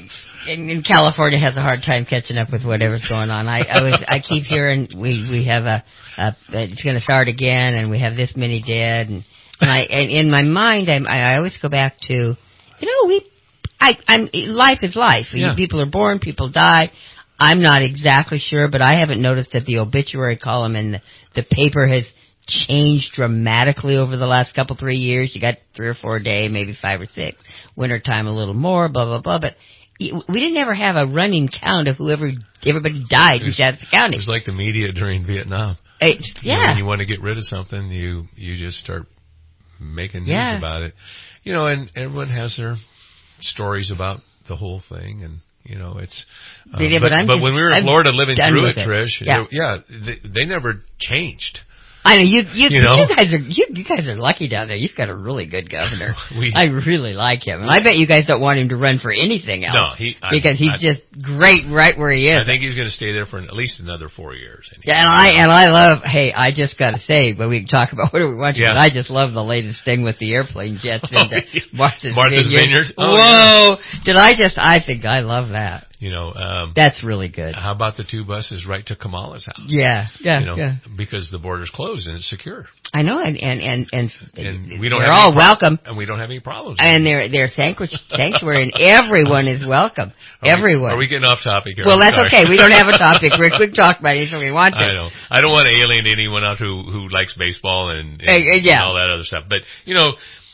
I, in, in California has a hard time catching up with whatever's going on. I, I was, I keep hearing we, we have a, a it's going to start again, and we have this many dead, and, and I, and in my mind, I, I always go back to, you know, we, I, I'm, life is life. Yeah. People are born, people die. I'm not exactly sure, but I haven't noticed that the obituary column in the, the paper has changed dramatically over the last couple, three years. You got three or four a day, maybe five or six. Wintertime a little more, blah, blah, blah. But we didn't ever have a running count of whoever, everybody died in Shasta County. It was like the media during Vietnam. It's, yeah. You know, when you want to get rid of something, you, you just start making news yeah. about it. You know, and everyone has their stories about the whole thing, and you know, it's, um, yeah, but, but, but just, when we were in I'm Florida living through it, it, Trish, yeah, they, yeah they, they never changed. I know you. You, you, know? you guys are you, you guys are lucky down there. You've got a really good governor. we, I really like him, and I bet you guys don't want him to run for anything else. No, he I, because he's I, just great right where he is. I think he's going to stay there for at least another four years. And yeah, and I and I love. Hey, I just got to say, but we can talk about whatever we want to. Yeah. But I just love the latest thing with the airplane jets oh, into yeah. Martha's, Martha's Vineyard. Vineyard. Oh, Whoa! Yeah. Did I just? I think I love that. You know, um, that's really good. How about the two buses right to Kamala's house? Yeah, yeah, you know, yeah. Because the border's closed and it's secure. I know, and and and, and, and we don't they're have all any welcome, and we don't have any problems. And they're they're sanctuary, sanctuary, and everyone is welcome. Are everyone. We, are we getting off topic here? Well, I'm that's sorry. okay. We don't have a topic, Rick. We can talk about anything we want to. I know. I don't want to alienate anyone out who who likes baseball and, and, uh, uh, yeah. and all that other stuff. But you know,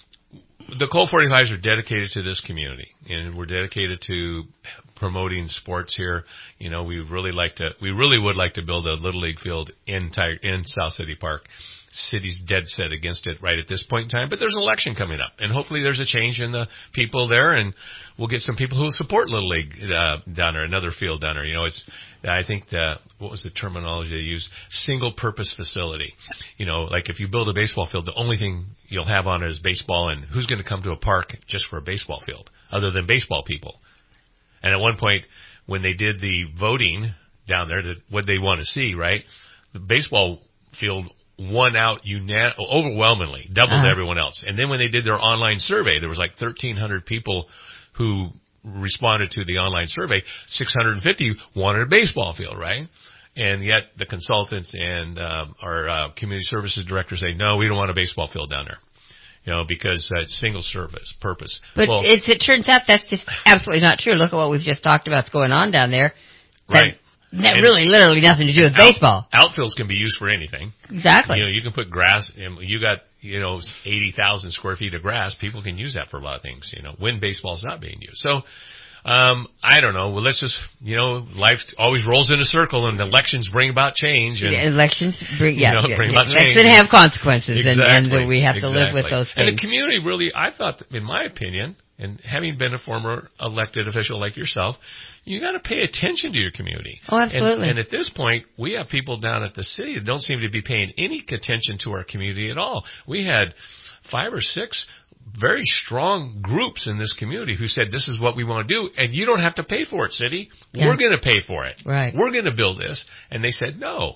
the Colt forty-fives are dedicated to this community, and we're dedicated to promoting sports here. You know, we really like to, we really would like to build a Little League field in Tiger, in South City Park. City's dead set against it right at this point in time, but there's an election coming up, and hopefully there's a change in the people there, and we'll get some people who support Little League uh, down there, another field down there. You know, it's, I think the, what was the terminology they used? Single purpose facility. You know, like if you build a baseball field, the only thing you'll have on it is baseball, and who's going to come to a park just for a baseball field other than baseball people? And at one point, when they did the voting down there, the, what they want to see, right? The baseball field won out unan- overwhelmingly, doubled uh-huh. everyone else. And then when they did their online survey, there was like thirteen hundred people who responded to the online survey. six hundred fifty wanted a baseball field, right? And yet the consultants and um, our uh, community services director say, no, we don't want a baseball field down there. You know, because uh, it's single service purpose. But well, it's, it turns out that's just absolutely not true. Look at what we've just talked about going on down there. That, right. That really, literally nothing to do with out, baseball. Outfields can be used for anything. Exactly. You know, you can put grass, and you got, you know, eighty thousand square feet of grass. People can use that for a lot of things, you know, when baseball's not being used. So, um, I don't know. Well, let's just, you know, life always rolls in a circle, and elections bring about change. And elections bring, yeah, you know, yeah, bring yeah. about change. Elections have consequences, exactly. and, and we have exactly. to live with those things. And the community really, I thought, in my opinion, and having been a former elected official like yourself, you got to pay attention to your community. Oh, absolutely. And, and at this point, we have people down at the city that don't seem to be paying any attention to our community at all. We had five or six very strong groups in this community who said, this is what we want to do, and you don't have to pay for it, city. Yeah. We're going to pay for it. Right. We're going to build this. And they said no.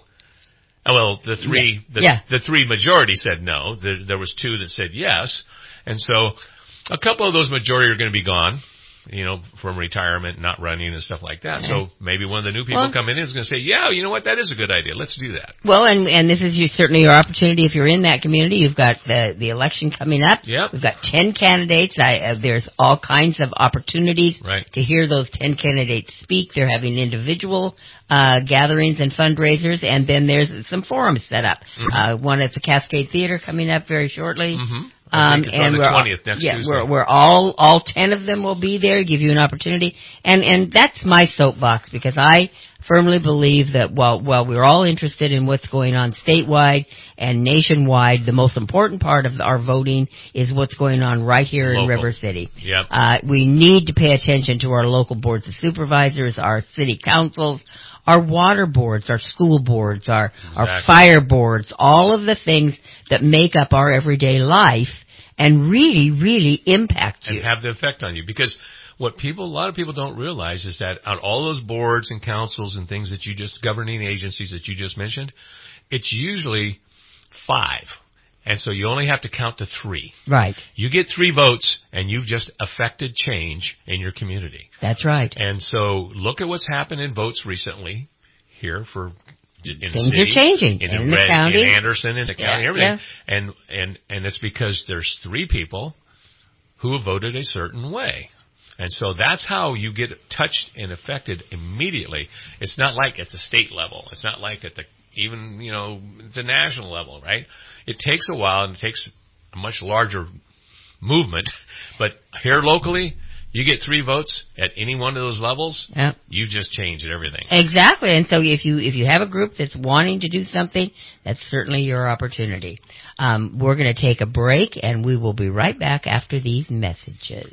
Well, the three, yeah. The, yeah. the three majority said no. There, there was two that said yes. And so a couple of those majority are going to be gone, you know, from retirement, not running and stuff like that. So maybe one of the new people well, coming in is going to say, yeah, you know what, that is a good idea. Let's do that. Well, and and this is you, certainly your opportunity if you're in that community. You've got the the election coming up. Yep. We've got ten candidates. I, uh, there's all kinds of opportunities right. to hear those ten candidates speak. They're having individual uh gatherings and fundraisers, and then there's some forums set up. Mm-hmm. Uh one at the Cascade Theater coming up very shortly. Mm-hmm. Um, it's and on the we're twentieth next yeah, Tuesday. we're we're all all ten of them will be there, give you an opportunity, and and that's my soapbox because I firmly believe that while while we're all interested in what's going on statewide and nationwide, the most important part of our voting is what's going on right here Local. in River City. Yep. Uh, we need to pay attention to our local boards of supervisors, our city councils, our water boards, our school boards, our, exactly. our fire boards, all of the things that make up our everyday life and really, really impact you. And have the effect on you. Because what people, a lot of people don't realize is that on all those boards and councils and things that you just, governing agencies that you just mentioned, it's usually five. And so you only have to count to three. Right. You get three votes, and you've just affected change in your community. That's right. And so look at what's happened in votes recently here for in the Things city. are changing. In, in the, the Red, county. in Anderson, in the county, yeah, everything. Yeah. And, and, and it's because there's three people who have voted a certain way. And so that's how you get touched and affected immediately. It's not like at the state level. It's not like at the even, you know, the national level, right? It takes a while and it takes a much larger movement. But here locally, you get three votes at any one of those levels, yep. you just change everything. Exactly. And so if you if you have a group that's wanting to do something, that's certainly your opportunity. Um, we're going to take a break, and we will be right back after these messages.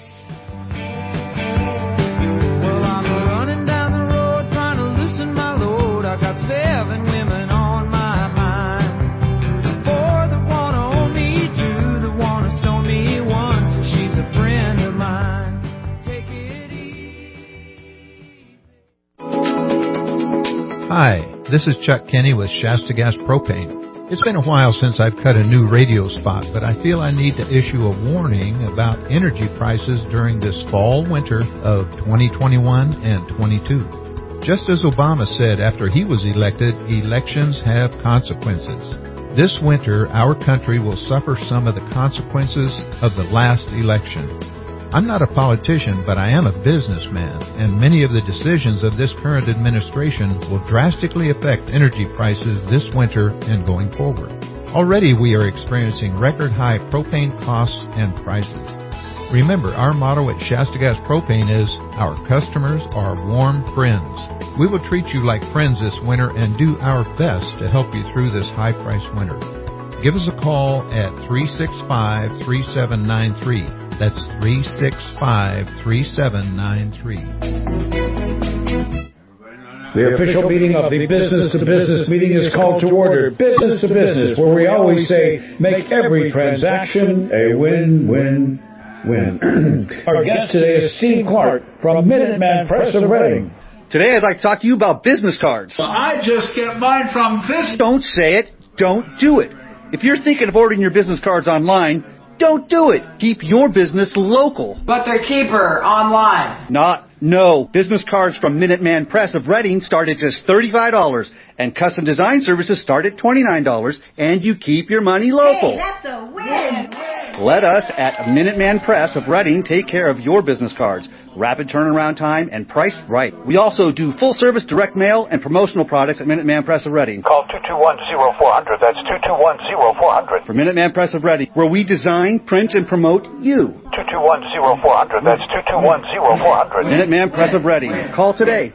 Well, I'm running down the road trying to loosen my load. I got seven women on my mind. this is Chuck Kenny with Shasta Gas Propane. It's been a while since I've cut a new radio spot, but I feel I need to issue a warning about energy prices during this fall-winter of twenty twenty-one and twenty-two. Just as Obama said after he was elected, elections have consequences. This winter, our country will suffer some of the consequences of the last election. I'm not a politician, but I am a businessman, and many of the decisions of this current administration will drastically affect energy prices this winter and going forward. Already we are experiencing record-high propane costs and prices. Remember, our motto at Shasta Gas Propane is, our customers are warm friends. We will treat you like friends this winter and do our best to help you through this high-priced winter. Give us a call at three six five, three seven nine three. That's three six five, three seven nine three. The official meeting of the Business to Business meeting is called to order. Business to Business, where we always say, make every transaction a win-win-win. Our guest today is Steve Clark from Minuteman Press of Reading. Today I'd like to talk to you about business cards. Well, I just get mine from this. Don't say it. Don't do it. If you're thinking of ordering your business cards online, don't do it. Keep your business local. But they're cheaper online. Not, no. Business cards from Minuteman Press of Reading start at just thirty-five dollars, and custom design services start at twenty-nine dollars, and you keep your money local. Hey, that's a win. Let us at Minuteman Press of Reading take care of your business cards. Rapid turnaround time and priced right. We also do full-service direct mail and promotional products at Minuteman Press of Reading. Call two two one, zero four zero zero. That's two two one, zero four zero zero. For Minuteman Press of Reading, where we design, print, and promote you. two two one, zero four zero zero. That's two two one, zero four zero zero. Minuteman Press of Reading. Call today.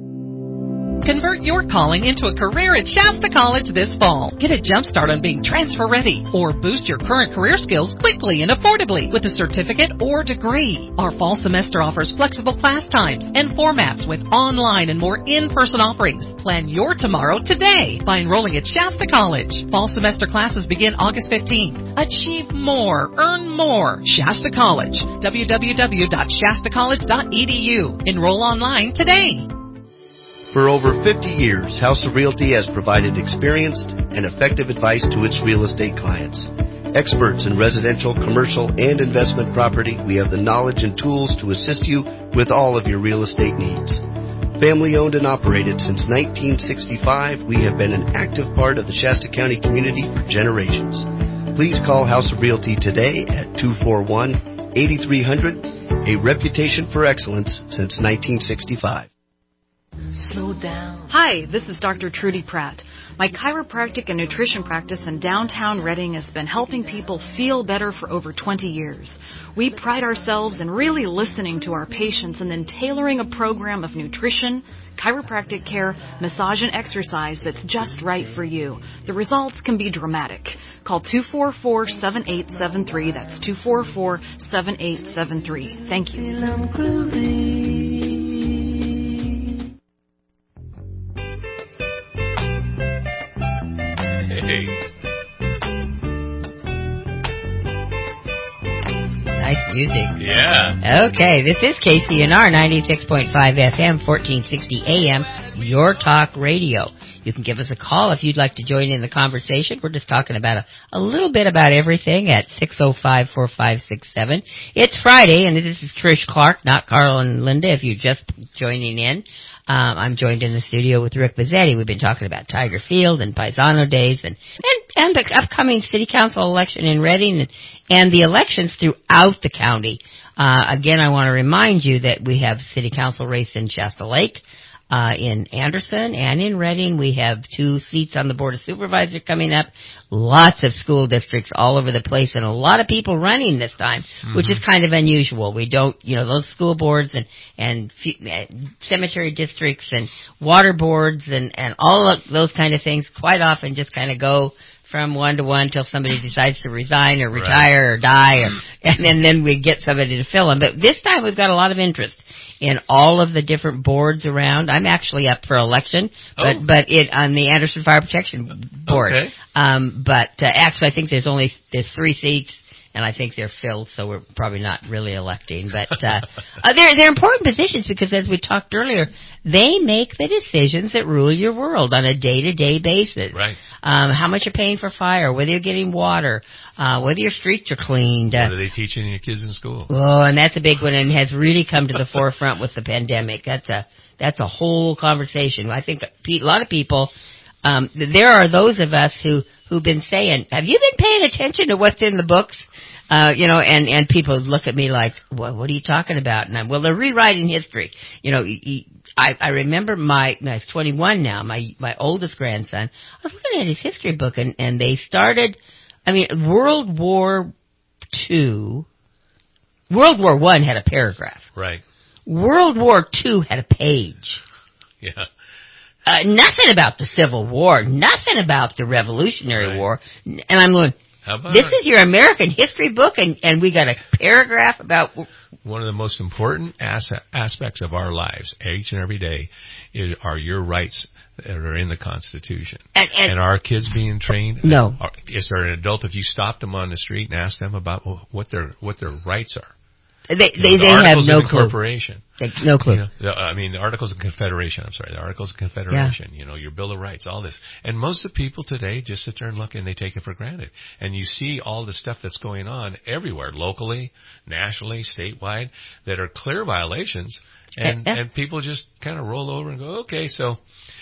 Convert your calling into a career at Shasta College this fall. Get a jump start on being transfer ready or boost your current career skills quickly and affordably with a certificate or degree. Our fall semester offers flexible class times and formats with online and more in-person offerings. Plan your tomorrow today by enrolling at Shasta College. Fall semester classes begin August fifteenth. Achieve more, earn more. Shasta College. w w w dot shasta college dot e d u. Enroll online today. For over fifty years, House of Realty has provided experienced and effective advice to its real estate clients. Experts in residential, commercial, and investment property, we have the knowledge and tools to assist you with all of your real estate needs. Family owned and operated since nineteen sixty-five, we have been an active part of the Shasta County community for generations. Please call House of Realty today at two four one, eight three zero zero, a reputation for excellence since nineteen sixty-five. Slow down. Hi, this is Doctor Trudy Pratt. My chiropractic and nutrition practice in downtown Reading has been helping people feel better for over twenty years. We pride ourselves in really listening to our patients and then tailoring a program of nutrition, chiropractic care, massage, and exercise that's just right for you. The results can be dramatic. Call two four four, seven eight seven three. That's two four four, seven eight seven three. Thank you. Hey. Nice music. Yeah. Okay, this is K C N R ninety-six point five F M, fourteen sixty A M, Your Talk Radio. You can give us a call if you'd like to join in the conversation. We're just talking about a, a little bit about everything at six oh five, four five six seven. It's Friday, and this is Trish Clark, not Carl and Linda, if you're just joining in. Um, I'm joined in the studio with Rick Bazzetti. We've been talking about Tiger Field and Paisano Days and, and, and the upcoming city council election in Reading and, and the elections throughout the county. Uh, again, I want to remind you that we have city council race in Shasta Lake, uh, in Anderson and in Reading. We have two seats on the Board of Supervisors coming up. Lots of school districts all over the place and a lot of people running this time, mm-hmm. which is kind of unusual. We don't, you know, those school boards and, and f- cemetery districts and water boards and, and all of those kind of things quite often just kind of go from one to one till somebody decides to resign or retire right. or die, or, and then, then we get somebody to fill them. But this time we've got a lot of interest in all of the different boards around. I'm actually up for election, but oh. but it on the Anderson Fire Protection Board. Okay. Um, but uh, actually, I think there's only there's three seats, and and I think they're filled, so we're probably not really electing. But uh, uh, they're they're important positions because, as we talked earlier, they make the decisions that rule your world on a day-to-day basis. Right. Um, how much you're paying for fire, whether you're getting water, uh, whether your streets are cleaned. Uh, what are they teaching your kids in school? Oh, and that's a big one, and has really come to the forefront with the pandemic. That's a that's a whole conversation. I think a lot of people. Um, there are those of us who who've been saying, "Have you been paying attention to what's in the books?" Uh, you know, and and people look at me like, "Well, what are you talking about?" And I'm, well, they're rewriting history. You know, I I remember my my twenty-one now. My my oldest grandson. I was looking at his history book, and and they started. I mean, World War Two. World War One had a paragraph. Right. World War Two had a page. Yeah. Uh, nothing about the Civil War, nothing about the Revolutionary right. War, and I'm going, How about this is your American history book, and, and we got a paragraph about... One of the most important as- aspects of our lives, each and every day, is, are your rights that are in the Constitution. And, and, and are kids being trained? No. Are, is there an adult, if you stopped them on the street and asked them about what their what their rights are? They you they, know, the they have no of clue. Incorporation. They, no clue. You know, the, I mean, the Articles of Confederation. I'm sorry, the Articles of Confederation. Yeah. You know, your Bill of Rights, all this. And most of the people today just sit there and look, and they take it for granted. And you see all the stuff that's going on everywhere, locally, nationally, statewide, that are clear violations, and yeah. and people just kind of roll over and go, okay, so.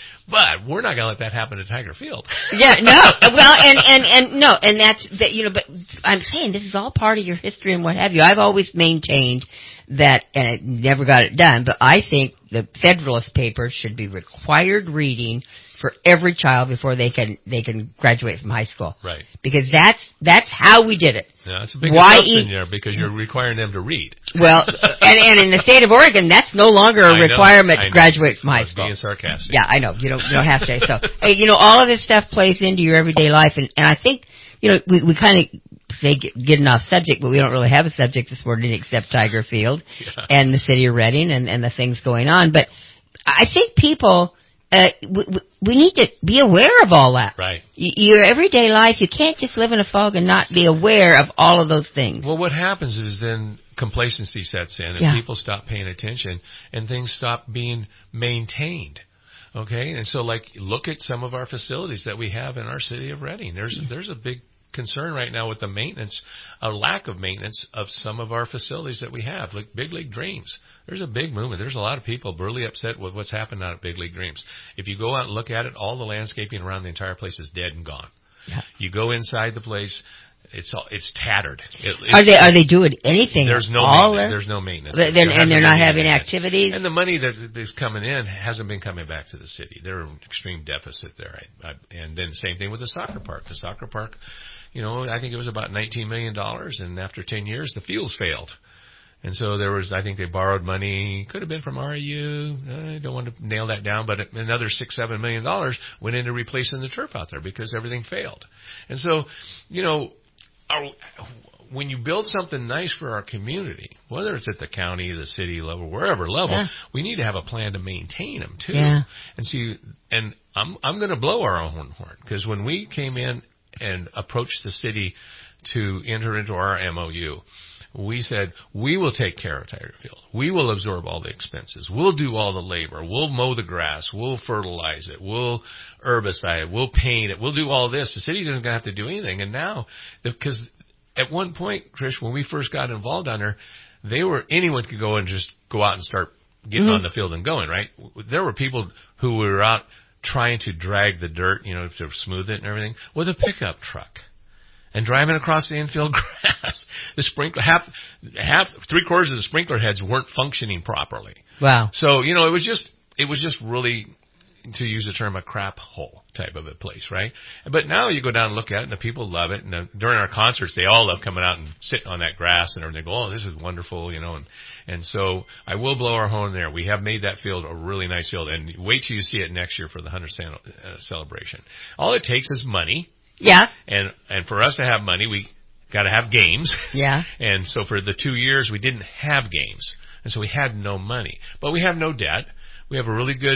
But we're not going to let that happen at Tiger Field. Yeah, no. Well, and, and, and no, and that's, that, you know, but I'm saying this is all part of your history and what have you. I've always maintained that, and it never got it done, but I think the Federalist Papers should be required reading for every child before they can, they can graduate from high school. Right. Because that's, that's how we did it. Yeah, that's a big Why assumption e- there because you're requiring them to read. Well, and, and in the state of Oregon, that's no longer a I know, requirement I to know. graduate from high school. Being sarcastic. Yeah, I know. You don't, you don't have to. So, hey, you know, all of this stuff plays into your everyday life, and, and I think, you know, we, we kind of say get, getting off subject, but we don't really have a subject this morning except Tiger Field yeah. and the city of Redding and, and the things going on. But I think people, uh, we, we need to be aware of all that. Right. Y- your everyday life, you can't just live in a fog and not be aware of all of those things. Well, what happens is then complacency sets in and yeah. people stop paying attention and things stop being maintained. Okay? And so, like, look at some of our facilities that we have in our city of Redding. There's there's a big concern right now with the maintenance, a lack of maintenance of some of our facilities that we have, like Big League Dreams. There's a big movement. There's a lot of people really upset with what's happened out at Big League Dreams. If you go out and look at it, all the landscaping around the entire place is dead and gone. Yeah. You go inside the place, it's all, it's tattered. It, it's, are they are they doing anything? There's no all maintenance. There? There's no maintenance. They're, there and they're not having maintenance. activities. And the money that is coming in hasn't been coming back to the city. They're in extreme deficit there. I, I, and then same thing with the soccer park. The soccer park, you know, I think it was about nineteen million dollars, and after ten years, the fields failed. And so there was, I think they borrowed money, could have been from R E U, I don't want to nail that down, but another six, seven million dollars went into replacing the turf out there because everything failed. And so, you know, our, when you build something nice for our community, whether it's at the county, the city level, wherever level, yeah. we need to have a plan to maintain them too. Yeah. And see, and I'm I'm going to blow our own horn because when we came in and approached the city to enter into our M O U, we said, we will take care of Tiger Field. We will absorb all the expenses. We'll do all the labor. We'll mow the grass. We'll fertilize it. We'll herbicide it. We'll paint it. We'll do all this. The city doesn't have to do anything. And now, because at one point, Trish, when we first got involved on there, they were, anyone could go and just go out and start getting mm-hmm. on the field and going, right? There were people who were out trying to drag the dirt, you know, to smooth it and everything with a pickup truck. And driving across the infield grass, the sprinkler half, half, three quarters of the sprinkler heads weren't functioning properly. Wow! So you know, it was just, it was just really, to use the term, a crap hole type of a place, right? But now you go down and look at it, and the people love it. And the, during our concerts, they all love coming out and sitting on that grass and everything. Go, oh, this is wonderful, you know. And and so I will blow our horn there. We have made that field a really nice field, and wait till you see it next year for the hundredth uh, celebration. All it takes is money. Yeah. And and for us to have money, we got to have games. Yeah. And so for the two years, we didn't have games. And so we had no money. But we have no debt. We have a really good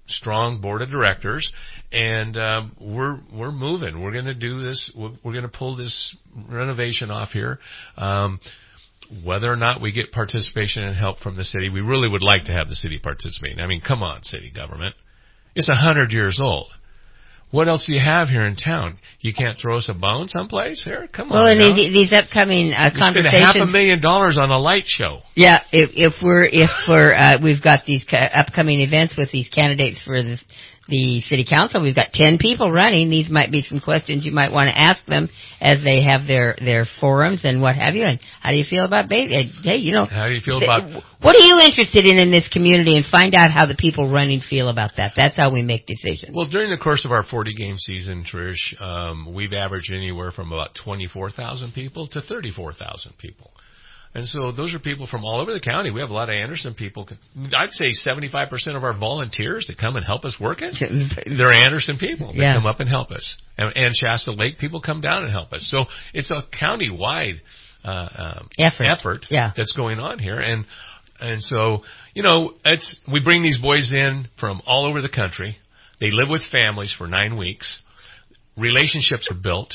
strong board of directors, and um, we're we're moving. We're going to do this. We're, we're going to pull this renovation off here. Um, whether or not we get participation and help from the city, we really would like to have the city participate. I mean, come on, city government. It's a hundred years old. What else do you have here in town? You can't throw us a bone someplace here? Come well, on. Well, and these upcoming uh, you conversations. Spend half a million dollars on a light show. Yeah, if, if we're if we're uh, we've got these ca- upcoming events with these candidates for the the city council. We've got ten people running. These might be some questions you might want to ask them as they have their their forums and what have you. And how do you feel about baby? Hey, you know, how do you feel about what are you interested in in this community? And find out how the people running feel about that. That's how we make decisions. Well, during the course of our forty game season, Trish, um, we've averaged anywhere from about twenty-four thousand people to thirty-four thousand people. And so those are people from all over the county. We have a lot of Anderson people. I'd say seventy-five percent of our volunteers that come and help us work it, they're Anderson people that yeah. come up and help us. And, and Shasta Lake people come down and help us. So it's a county-wide uh, um, effort, effort yeah. that's going on here. And and so, you know, it's we bring these boys in from all over the country. They live with families for nine weeks. Relationships are built.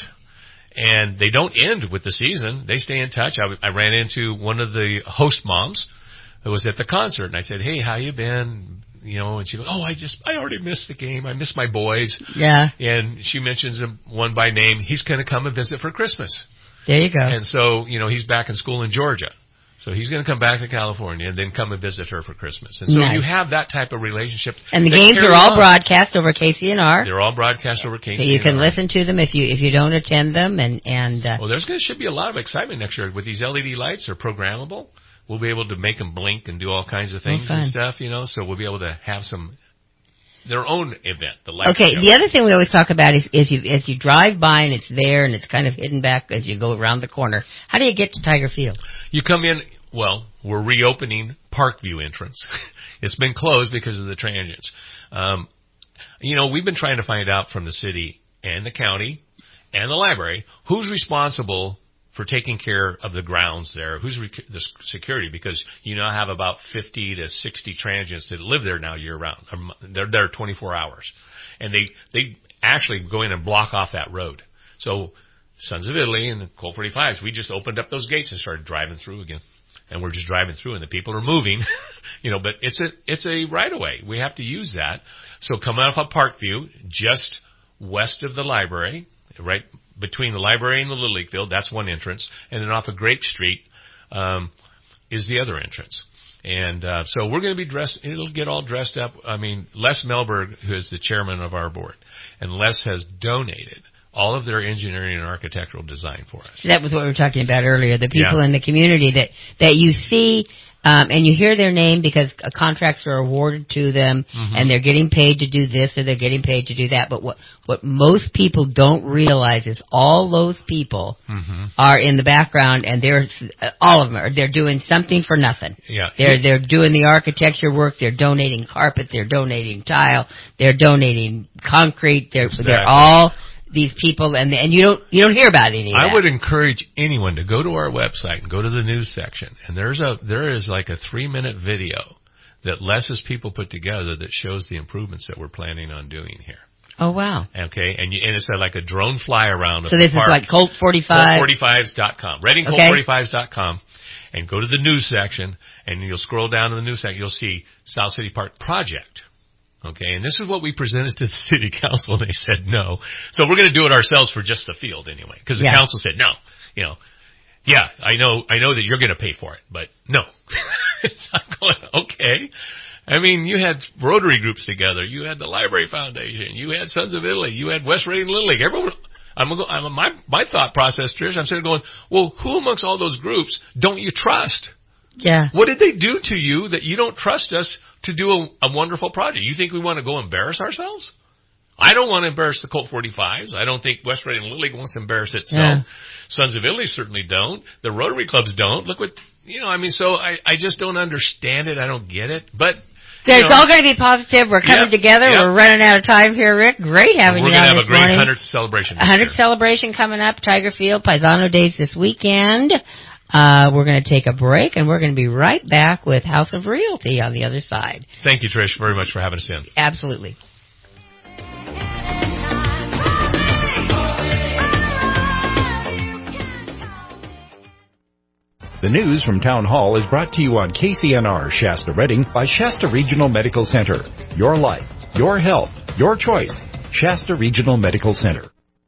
And they don't end with the season. They stay in touch. I, I ran into one of the host moms who was at the concert, and I said, "Hey, how you been?" You know, and she goes, "Oh, I just, I already missed the game. I missed my boys." Yeah. And she mentions him one by name. He's going to come and visit for Christmas. There you go. And so, you know, he's back in school in Georgia. So he's going to come back to California and then come and visit her for Christmas. And so nice. You have that type of relationship. And the games are all on. broadcast over K C N R. They're all broadcast over K C N R. So you can listen to them if you if you don't attend them. And and uh, well, there's going to should be a lot of excitement next year with these L E D lights. They're programmable. We'll be able to make them blink and do all kinds of things oh, and stuff. You know, so we'll be able to have some their own event. The light okay. show. The other thing we always talk about is, is you as you drive by and it's there and it's kind of hidden back as you go around the corner. How do you get to Tiger Field? You come in. Well, we're reopening Parkview entrance. It's been closed because of the transients. Um, you know, we've been trying to find out from the city and the county and the library who's responsible for taking care of the grounds there, who's rec- the security, because you now have about fifty to sixty transients that live there now year round. They're there twenty-four hours. And they, they actually go in and block off that road. So Sons of Italy and the Colt forty-fives, we just opened up those gates and started driving through again. And we're just driving through, and the people are moving, you know. But it's a it's a right of way. We have to use that. So coming off of Parkview, just west of the library, right between the library and the Little League field, that's one entrance, and then off of Grape Street um, is the other entrance. And uh, so we're going to be dressed. It'll get all dressed up. I mean, Les Melberg, who is the chairman of our board, and Les has donated all of their engineering and architectural design for us. So that was what we were talking about earlier, the people yeah. in the community that, that you see, um, and you hear their name because uh, contracts are awarded to them, mm-hmm. and they're getting paid to do this or they're getting paid to do that. But what, what most people don't realize is all those people mm-hmm. are in the background, and they're, uh, all of them are, they're doing something for nothing. Yeah. They're, they're doing the architecture work, they're donating carpet, they're donating tile, they're donating concrete, they're, exactly. they're all these people, and and you don't you don't hear about any of that. I would encourage anyone to go to our website and go to the news section, and there's a there is like a three minute video that Les's people put together that shows the improvements that we're planning on doing here. Oh wow! Okay, and you, and it's a, like a drone fly around. So this is like Colt forty-five. Colt forty-fives dot com. Reading Colt forty-fives dot com, and go to the news section, and you'll scroll down to the news section. You'll see South City Park Project. Okay, and this is what we presented to the city council, and they said no. So we're going to do it ourselves for just the field anyway, because the yeah. council said no. You know, yeah, I know, I know that you're going to pay for it, but no. I'm going, okay. I mean, you had Rotary groups together, you had the Library Foundation, you had Sons of Italy, you had West Reading Little League. Everyone, I'm going, I'm my my thought process, Trish. I'm sitting going, well, who amongst all those groups don't you trust? Yeah. What did they do to you that you don't trust us to do a, a wonderful project? You think we want to go embarrass ourselves? I don't want to embarrass the Colt forty-fives. I don't think West Reading Little League wants to embarrass itself. Yeah. Sons of Italy certainly don't. The Rotary clubs don't. Look what, you know, I mean, so I, I just don't understand it. I don't get it. But so it's know, all going to be positive. We're coming yep, together. Yep. We're running out of time here, Rick. Great having We're you on have this a great morning. hundredth celebration. one hundredth celebration coming up. Tiger Field, Paisano Days this weekend. Uh, we're going to take a break, and we're going to be right back with House of Realty on the other side. Thank you, Trish, very much for having us in. Absolutely. The news from Town Hall is brought to you on K C N R Shasta Redding by Shasta Regional Medical Center. Your life, your health, your choice. Shasta Regional Medical Center.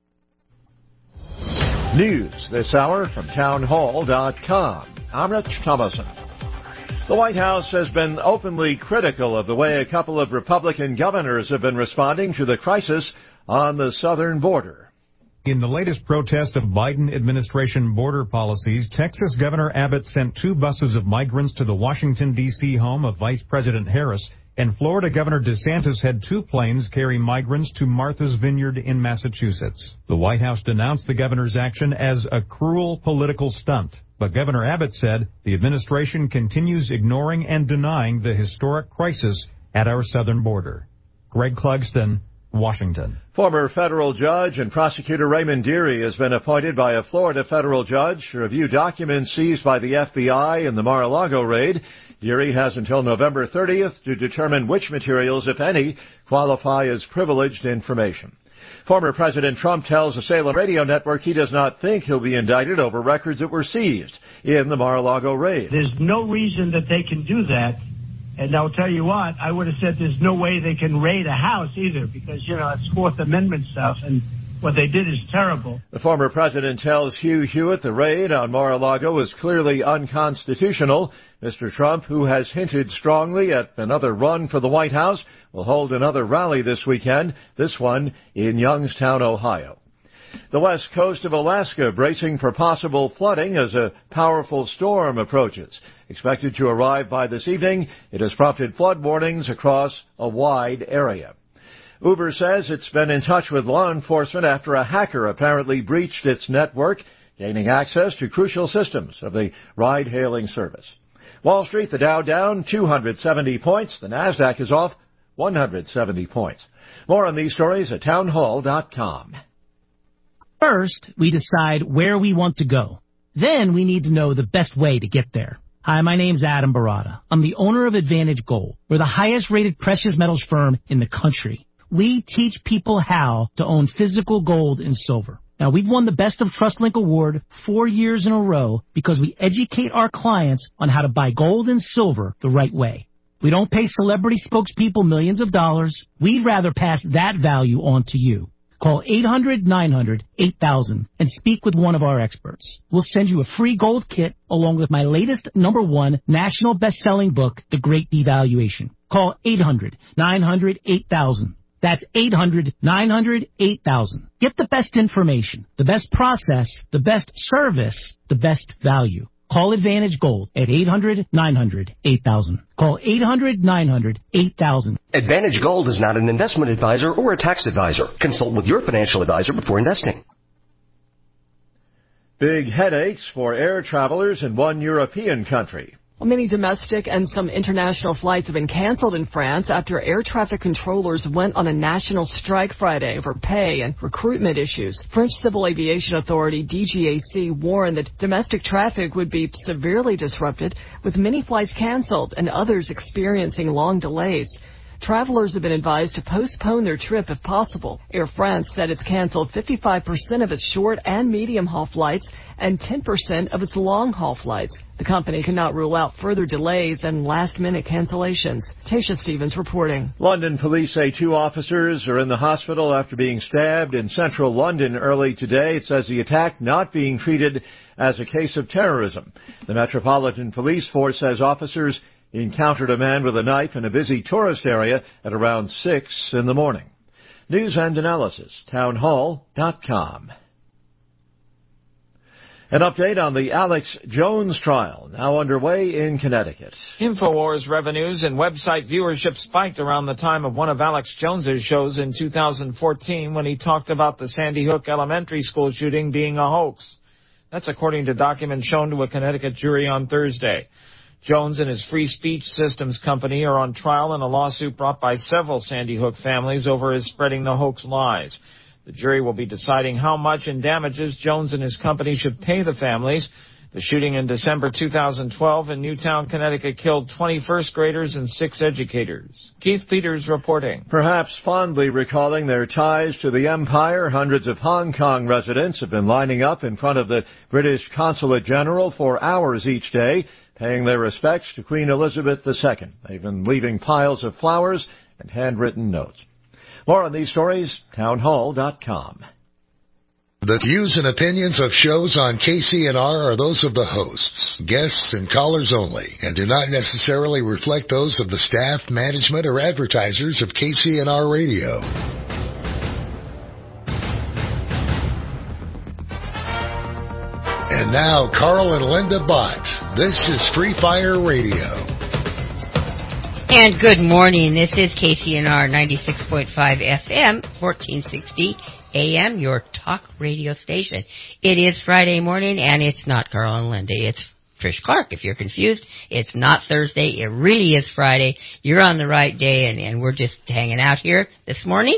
News this hour from town hall dot com. I'm Rich Thomason. The White House has been openly critical of the way a couple of Republican governors have been responding to the crisis on the southern border. In the latest protest of Biden administration border policies, Texas Governor Abbott sent two buses of migrants to the Washington, D C home of Vice President Harris, and Florida Governor DeSantis had two planes carry migrants to Martha's Vineyard in Massachusetts. The White House denounced the governor's action as a cruel political stunt, but Governor Abbott said the administration continues ignoring and denying the historic crisis at our southern border. Greg Clugston, Washington. Former federal judge and prosecutor Raymond Dearie has been appointed by a Florida federal judge to review documents seized by the F B I in the Mar-a-Lago raid. Dearie has until November thirtieth to determine which materials, if any, qualify as privileged information. Former President Trump tells the Salem radio network he does not think he'll be indicted over records that were seized in the Mar-a-Lago raid. There's no reason that they can do that. And I'll tell you what, I would have said there's no way they can raid a house either because, you know, it's Fourth Amendment stuff, and what they did is terrible. The former president tells Hugh Hewitt the raid on Mar-a-Lago was clearly unconstitutional. Mister Trump, who has hinted strongly at another run for the White House, will hold another rally this weekend, this one in Youngstown, Ohio. The west coast of Alaska bracing for possible flooding as a powerful storm approaches. Expected to arrive by this evening, it has prompted flood warnings across a wide area. Uber says it's been in touch with law enforcement after a hacker apparently breached its network, gaining access to crucial systems of the ride-hailing service. Wall Street, the Dow down two hundred seventy points. The Nasdaq is off one hundred seventy points. More on these stories at town hall dot com. First, we decide where we want to go. Then we need to know the best way to get there. Hi, my name's Adam Barada. I'm the owner of Advantage Gold. We're the highest rated precious metals firm in the country. We teach people how to own physical gold and silver. Now, we've won the Best of TrustLink Award four years in a row because we educate our clients on how to buy gold and silver the right way. We don't pay celebrity spokespeople millions of dollars. We'd rather pass that value on to you. Call eight hundred nine hundred eight thousand and speak with one of our experts. We'll send you a free gold kit along with my latest number one national best-selling book, The Great Devaluation. Call eight hundred nine hundred eight thousand. That's eight hundred nine hundred eight thousand. Get the best information, the best process, the best service, the best value. Call Advantage Gold at eight hundred nine hundred eight thousand. Call eight hundred nine hundred eight thousand. Advantage Gold is not an investment advisor or a tax advisor. Consult with your financial advisor before investing. Big headaches for air travelers in one European country. Well, many domestic and some international flights have been canceled in France after air traffic controllers went on a national strike Friday over pay and recruitment issues. French Civil Aviation Authority, D G A C, warned that domestic traffic would be severely disrupted, with many flights canceled and others experiencing long delays. Travelers have been advised to postpone their trip if possible. Air France said it's canceled fifty-five percent of its short and medium-haul flights and ten percent of its long-haul flights. The company cannot rule out further delays and last-minute cancellations. Tasha Stevens reporting. London police say two officers are in the hospital after being stabbed in central London early today. It says the attack not being treated as a case of terrorism. The Metropolitan Police Force says officers encountered a man with a knife in a busy tourist area at around six in the morning. News and analysis, town hall dot com. An update on the Alex Jones trial, now underway in Connecticut. InfoWars revenues and website viewership spiked around the time of one of Alex Jones's shows in two thousand fourteen when he talked about the Sandy Hook Elementary School shooting being a hoax. That's according to documents shown to a Connecticut jury on Thursday. Jones and his Free Speech Systems company are on trial in a lawsuit brought by several Sandy Hook families over his spreading the hoax lies. The jury will be deciding how much in damages Jones and his company should pay the families. The shooting in December two thousand twelve in Newtown, Connecticut killed twenty first graders and six educators. Keith Peters reporting. Perhaps fondly recalling their ties to the empire, hundreds of Hong Kong residents have been lining up in front of the British Consulate General for hours each day, paying their respects to Queen Elizabeth the Second. They've been leaving piles of flowers and handwritten notes. More on these stories, townhall dot com. The views and opinions of shows on K C N R are those of the hosts, guests, and callers only, and do not necessarily reflect those of the staff, management, or advertisers of K C N R Radio. And now, Carl and Linda Bott. This is Free Fire Radio. And good morning. This is K C N R ninety-six point five F M, fourteen sixty A M, your talk radio station. It is Friday morning, and it's not Carl and Linda. It's Trish Clark. If you're confused, it's not Thursday. It really is Friday. You're on the right day, and, and we're just hanging out here this morning.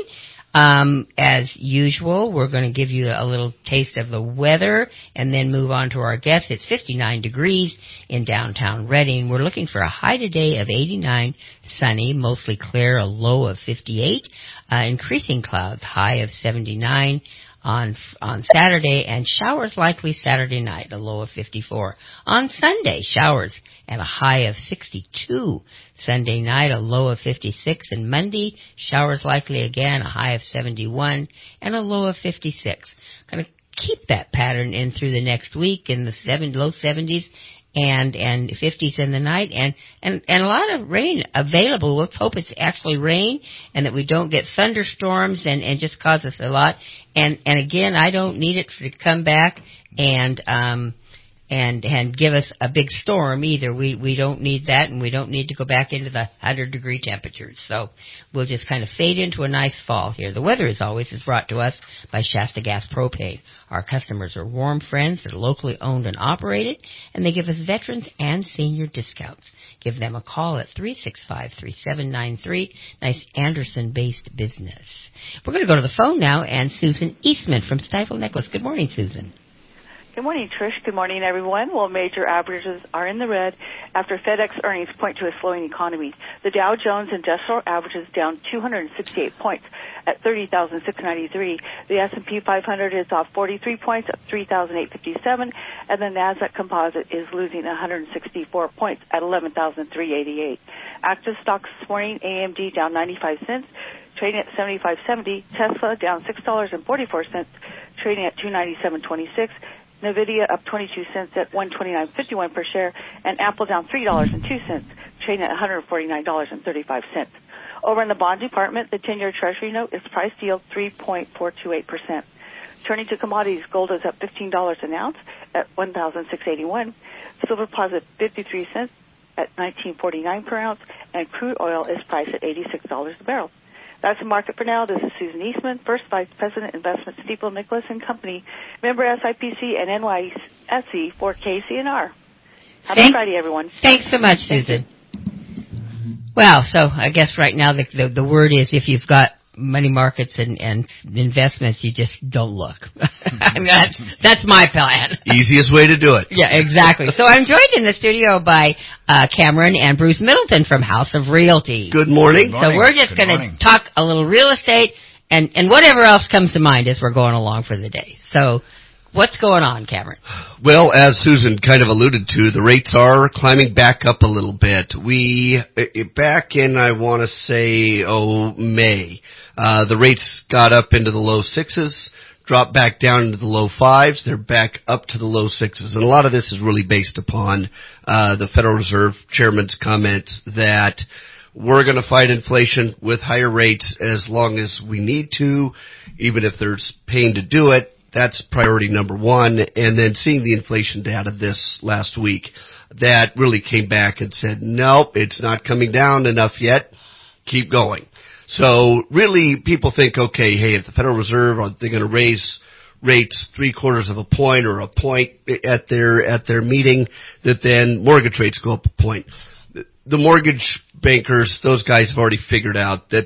Um, as usual, we're going to give you a little taste of the weather and then move on to our guests. It's fifty-nine degrees in downtown Reading. We're looking for a high today of eighty-nine, sunny, mostly clear, a low of fifty-eight, uh, increasing clouds, high of seventy-nine on on Saturday, and showers likely Saturday night, a low of fifty-four. On Sunday, showers and a high of sixty-two. Sunday night, a low of fifty-six, and Monday, showers likely again, a high of seventy-one, and a low of fifty-six. Going to keep that pattern in through the next week in the seven, low seventies and and fifties in the night, and, and, and a lot of rain available. Let's hope it's actually rain and that we don't get thunderstorms and, and just cause us a lot. And, and again, I don't need it to come back and um and and give us a big storm either. We we don't need that, and we don't need to go back into the one hundred degree temperatures. So we'll just kind of fade into a nice fall here. The weather, as always, is brought to us by Shasta Gas Propane. Our customers are warm friends. They're locally owned and operated, and they give us veterans and senior discounts. Give them a call at three six five, three seven nine three. Nice Anderson-based business. We're going to go to the phone now, and Susan Eastman from Stifel Nicholas. Good morning, Susan. Good morning, Trish. Good morning, everyone. Well, major averages are in the red after FedEx earnings point to a slowing economy. The Dow Jones Industrial Average is down two hundred sixty-eight points at thirty thousand six hundred ninety-three. The S and P five hundred is off forty-three points at three thousand eight hundred fifty-seven, and the Nasdaq Composite is losing one hundred sixty-four points at eleven thousand three hundred eighty-eight. Active stocks this morning, A M D down ninety-five cents, trading at seventy-five seventy. Tesla down six dollars and forty-four cents, trading at two ninety-seven twenty-six. NVIDIA up twenty-two cents at one twenty-nine fifty-one per share, and Apple down three dollars and two cents, trading at one hundred forty-nine dollars and thirty-five cents. Over in the bond department, the ten-year Treasury note is priced yield three point four two eight percent. Turning to commodities, gold is up fifteen dollars an ounce at one thousand six hundred eighty-one. Silver positive fifty-three cents at nineteen forty-nine per ounce, and crude oil is priced at eighty-six dollars a barrel. That's the market for now. This is Susan Eastman, First Vice President, Investment, Stifel Nicholas and Company, member S I P C and N Y S E for K C N R. Happy Thank, Friday, everyone. Thanks so much, Susan. Well, so I guess right now the, the, the word is if you've got money markets and, and investments, you just don't look. I mean, that's, that's my plan. Easiest way to do it. Yeah, exactly. So I'm joined in the studio by uh, Cameron and Bruce Middleton from House of Realty. Good morning. Good morning. So we're just going to talk a little real estate and, and whatever else comes to mind as we're going along for the day. So what's going on, Cameron? Well, as Susan kind of alluded to, the rates are climbing back up a little bit. We, back in, I want to say, oh, May, uh, the rates got up into the low sixes, dropped back down into the low fives. They're back up to the low sixes. And a lot of this is really based upon uh, the Federal Reserve Chairman's comments that we're going to fight inflation with higher rates as long as we need to, even if there's pain to do it. That's priority number one. And then seeing the inflation data this last week, that really came back and said, nope, it's not coming down enough yet. Keep going. So really people think, okay, hey, if the Federal Reserve, are they going to raise rates three quarters of a point or a point at their, at their meeting, that then mortgage rates go up a point. The mortgage bankers, those guys have already figured out that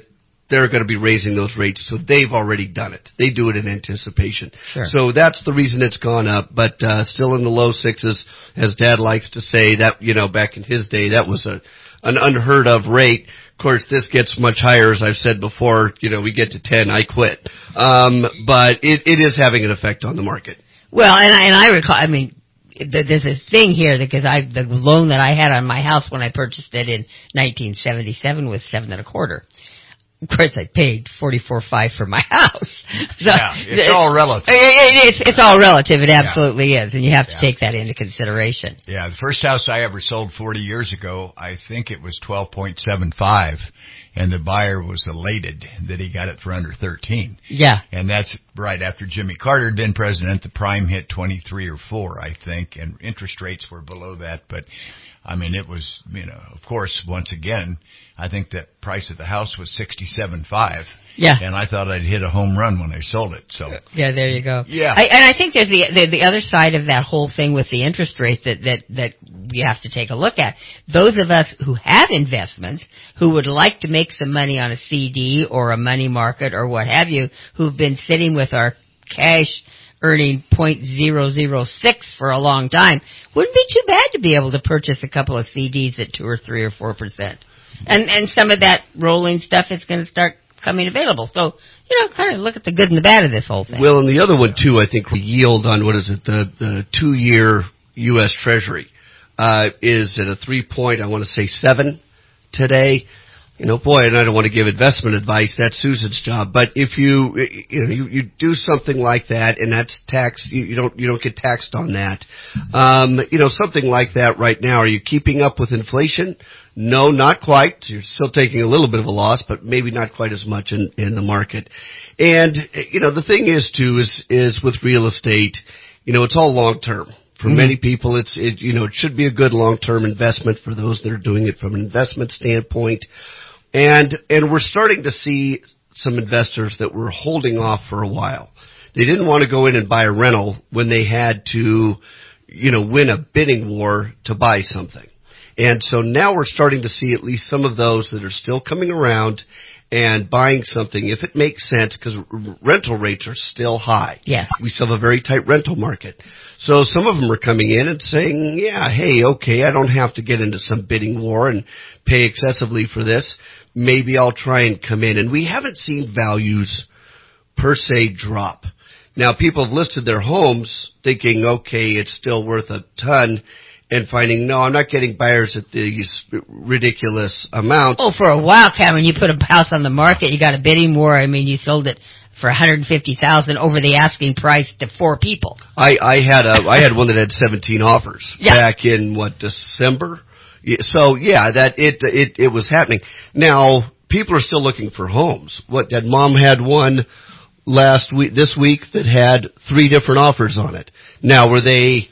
they're going to be raising those rates, so they've already done it. They do it in anticipation. Sure. So that's the reason it's gone up, but uh, still in the low sixes, as Dad likes to say. That, you know, back in his day, that was a an unheard of rate. Of course, this gets much higher, as I've said before. You know, we get to ten, I quit. Um, but it, it is having an effect on the market. Well, and I, and I recall, I mean, there's this thing here because I the loan that I had on my house when I purchased it in nineteen seventy-seven was seven and a quarter. Of course, I paid forty-four five for my house. So yeah, it's all relative. It, it, it's, it's all relative. It absolutely yeah. is, and you have to yeah. take that into consideration. Yeah, the first house I ever sold forty years ago, I think it was twelve point seven five, and the buyer was elated that he got it for under thirteen. Yeah. And that's right after Jimmy Carter had been president. The prime hit twenty-three or four, I think, and interest rates were below that. But, I mean, it was, you know, of course, once again, I think that price of the house was sixty-seven five. Yeah. And I thought I'd hit a home run when I sold it. So. Yeah, there you go. Yeah. I, and I think there's the, the the other side of that whole thing with the interest rate that that that you have to take a look at. Those of us who have investments, who would like to make some money on a C D or a money market or what have you, who've been sitting with our cash earning zero point zero zero six for a long time, wouldn't be too bad to be able to purchase a couple of C Ds at two or three or four percent. And and some of that rolling stuff is going to start coming available. So, you know, kind of look at the good and the bad of this whole thing. Well, and the other one, too, I think the yield on, what is it, the, the two-year U S Treasury uh, is at a three point, I want to say seven today. You know, boy, and I don't want to give investment advice. That's Susan's job. But if you, you know, you, you do something like that, and that's tax, you, you don't, you don't get taxed on that. Um, you know, something like that right now. Are you keeping up with inflation? No, not quite. You're still taking a little bit of a loss, but maybe not quite as much in, in the market. And, you know, the thing is, too, is, is with real estate, you know, it's all long term. For mm-hmm. many people, it's, it, you know, it should be a good long-term investment for those that are doing it from an investment standpoint. And, and we're starting to see some investors that were holding off for a while. They didn't want to go in and buy a rental when they had to, you know, win a bidding war to buy something. And so now we're starting to see at least some of those that are still coming around and buying something, if it makes sense, because r- rental rates are still high. Yeah. We still have a very tight rental market. So some of them are coming in and saying, yeah, hey, okay, I don't have to get into some bidding war and pay excessively for this. Maybe I'll try and come in. And we haven't seen values per se drop. Now, people have listed their homes thinking, okay, it's still worth a ton, and finding, no, I'm not getting buyers at these ridiculous amounts. Oh, for a while, Cameron, you put a house on the market, you got a bidding war. I mean, you sold it for one hundred fifty thousand dollars over the asking price to four people. I, I had a, I had one that had seventeen offers yeah. back in, what, December? So, yeah, that, it, it, it was happening. Now, people are still looking for homes. What, that mom had one last week, this week that had three different offers on it. Now, were they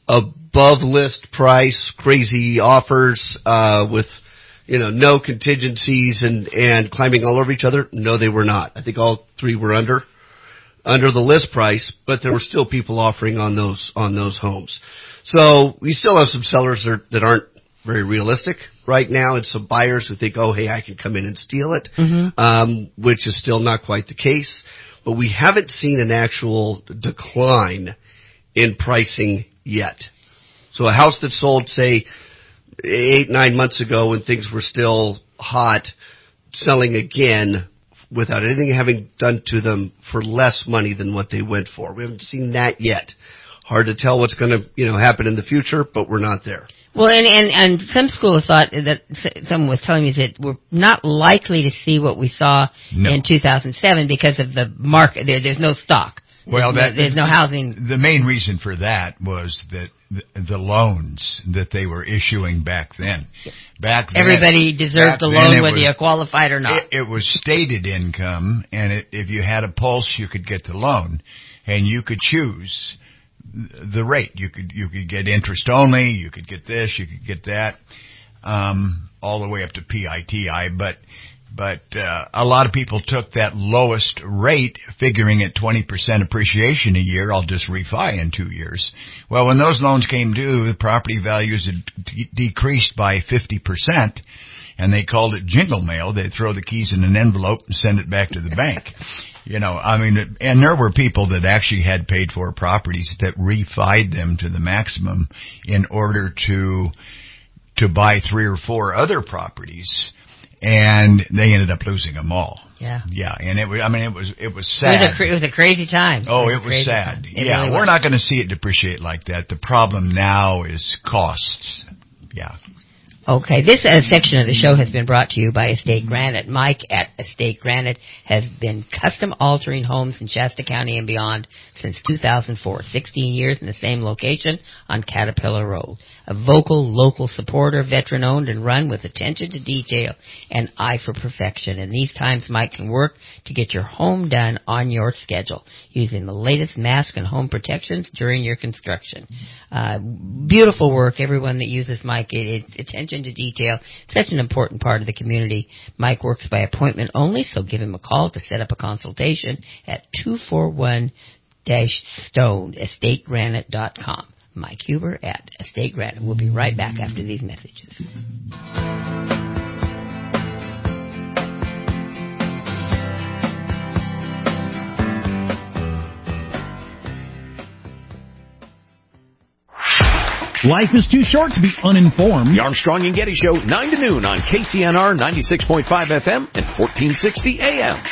above list price, crazy offers, uh, with, you know, no contingencies and, and climbing all over each other? No, they were not. I think all three were under, under the list price, but there were still people offering on those, on those homes. So we still have some sellers that, that aren't very realistic right now, and some buyers who think, oh, hey, I can come in and steal it, mm-hmm. um, which is still not quite the case. But we haven't seen an actual decline in pricing yet. So a house that sold, say, eight, nine months ago when things were still hot, selling again without anything having done to them for less money than what they went for. We haven't seen that yet. Hard to tell what's going to, you know, happen in the future, but we're not there. Well, and, and, and some school of thought that someone was telling me that we're not likely to see what we saw no. in two thousand seven because of the market. There, there's no stock. Well, there's, that, no, there's no housing. The main reason for that was that the, the loans that they were issuing back then. Back then, everybody deserved a loan whether you qualified or not. It, it was stated income, and it, if you had a pulse, you could get the loan, and you could choose the rate. You could you could get interest only, you could get this, you could get that, um, all the way up to P I T I. But but uh, a lot of people took that lowest rate, figuring at twenty percent appreciation a year, I'll just refi in two years. Well, when those loans came due, the property values had d- decreased by fifty percent, and they called it jingle mail. They'd throw the keys in an envelope and send it back to the bank. You know, I mean, and there were people that actually had paid for properties that refied them to the maximum in order to to buy three or four other properties, and they ended up losing them all. Yeah. Yeah, and it was, I mean, it was, it was sad. It was a, it was a crazy time. Oh, it it was, was sad. Time. It Yeah, really we're was. not going to see it depreciate like that. The problem now is costs. Yeah. Okay, this uh, section of the show has been brought to you by Estate Granite. Mike at Estate Granite has been custom altering homes in Shasta County and beyond since two thousand four. sixteen years in the same location on Caterpillar Road. A vocal local supporter, veteran owned and run with attention to detail and eye for perfection. In these times, Mike can work to get your home done on your schedule using the latest mask and home protections during your construction. Uh, beautiful work. Everyone that uses Mike, it, it's attention to detail. Such an important part of the community. Mike works by appointment only, so give him a call to set up a consultation at two four one stone, estate granite dot com. Mike Huber at Estate Granite. We'll be right back after these messages. Life is too short to be uninformed. The Armstrong and Getty Show, nine to noon on K C N R ninety-six point five F M and fourteen sixty A M.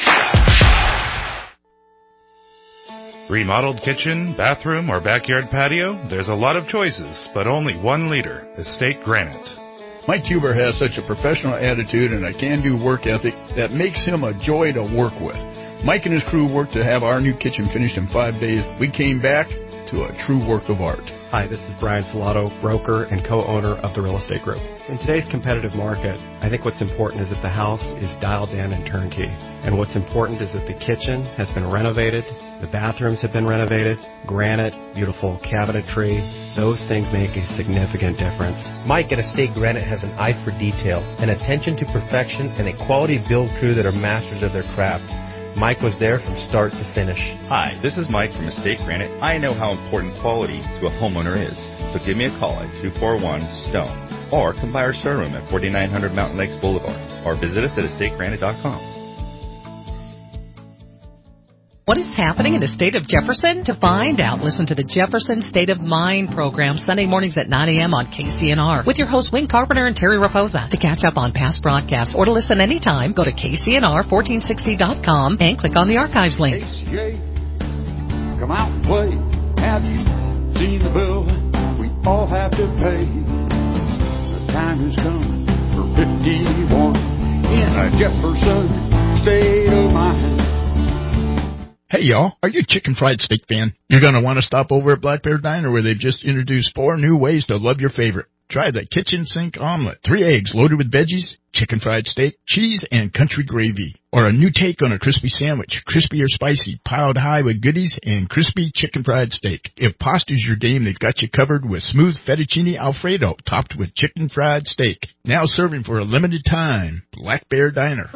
Remodeled kitchen, bathroom, or backyard patio? There's a lot of choices, but only one leader, Estate Granite. Mike Huber has such a professional attitude and a can-do work ethic that makes him a joy to work with. Mike and his crew worked to have our new kitchen finished in five days. We came back to a true work of art. Hi, this is Brian Salato, broker and co-owner of the Real Estate Group. In today's competitive market, I think what's important is that the house is dialed in and turnkey. And what's important is that the kitchen has been renovated, the bathrooms have been renovated, granite, beautiful cabinetry. Those things make a significant difference. Mike at Estate Granite has an eye for detail, an attention to perfection, and a quality build crew that are masters of their craft. Mike was there from start to finish. Hi, this is Mike from Estate Granite. I know how important quality to a homeowner is, so give me a call at two four one stone or come by our showroom at forty-nine hundred Mountain Lakes Boulevard or visit us at estate granite dot com. What is happening in the state of Jefferson? To find out, listen to the Jefferson State of Mind program Sunday mornings at nine a.m. on K C N R with your hosts Wayne Carpenter and Terry Raposa. To catch up on past broadcasts or to listen anytime, go to K C N R fourteen sixty dot com and click on the archives link. H C A, come out and play. Have you seen the bill we all have to pay? The time has come for fifty-one in a Jefferson State of Mind. Hey y'all, are you a chicken fried steak fan? You're going to want to stop over at Black Bear Diner where they've just introduced four new ways to love your favorite. Try the kitchen sink omelet, three eggs loaded with veggies, chicken fried steak, cheese, and country gravy. Or a new take on a crispy sandwich, crispy or spicy, piled high with goodies, and crispy chicken fried steak. If pasta's your game, they've got you covered with smooth fettuccine alfredo topped with chicken fried steak. Now serving for a limited time. Black Bear Diner.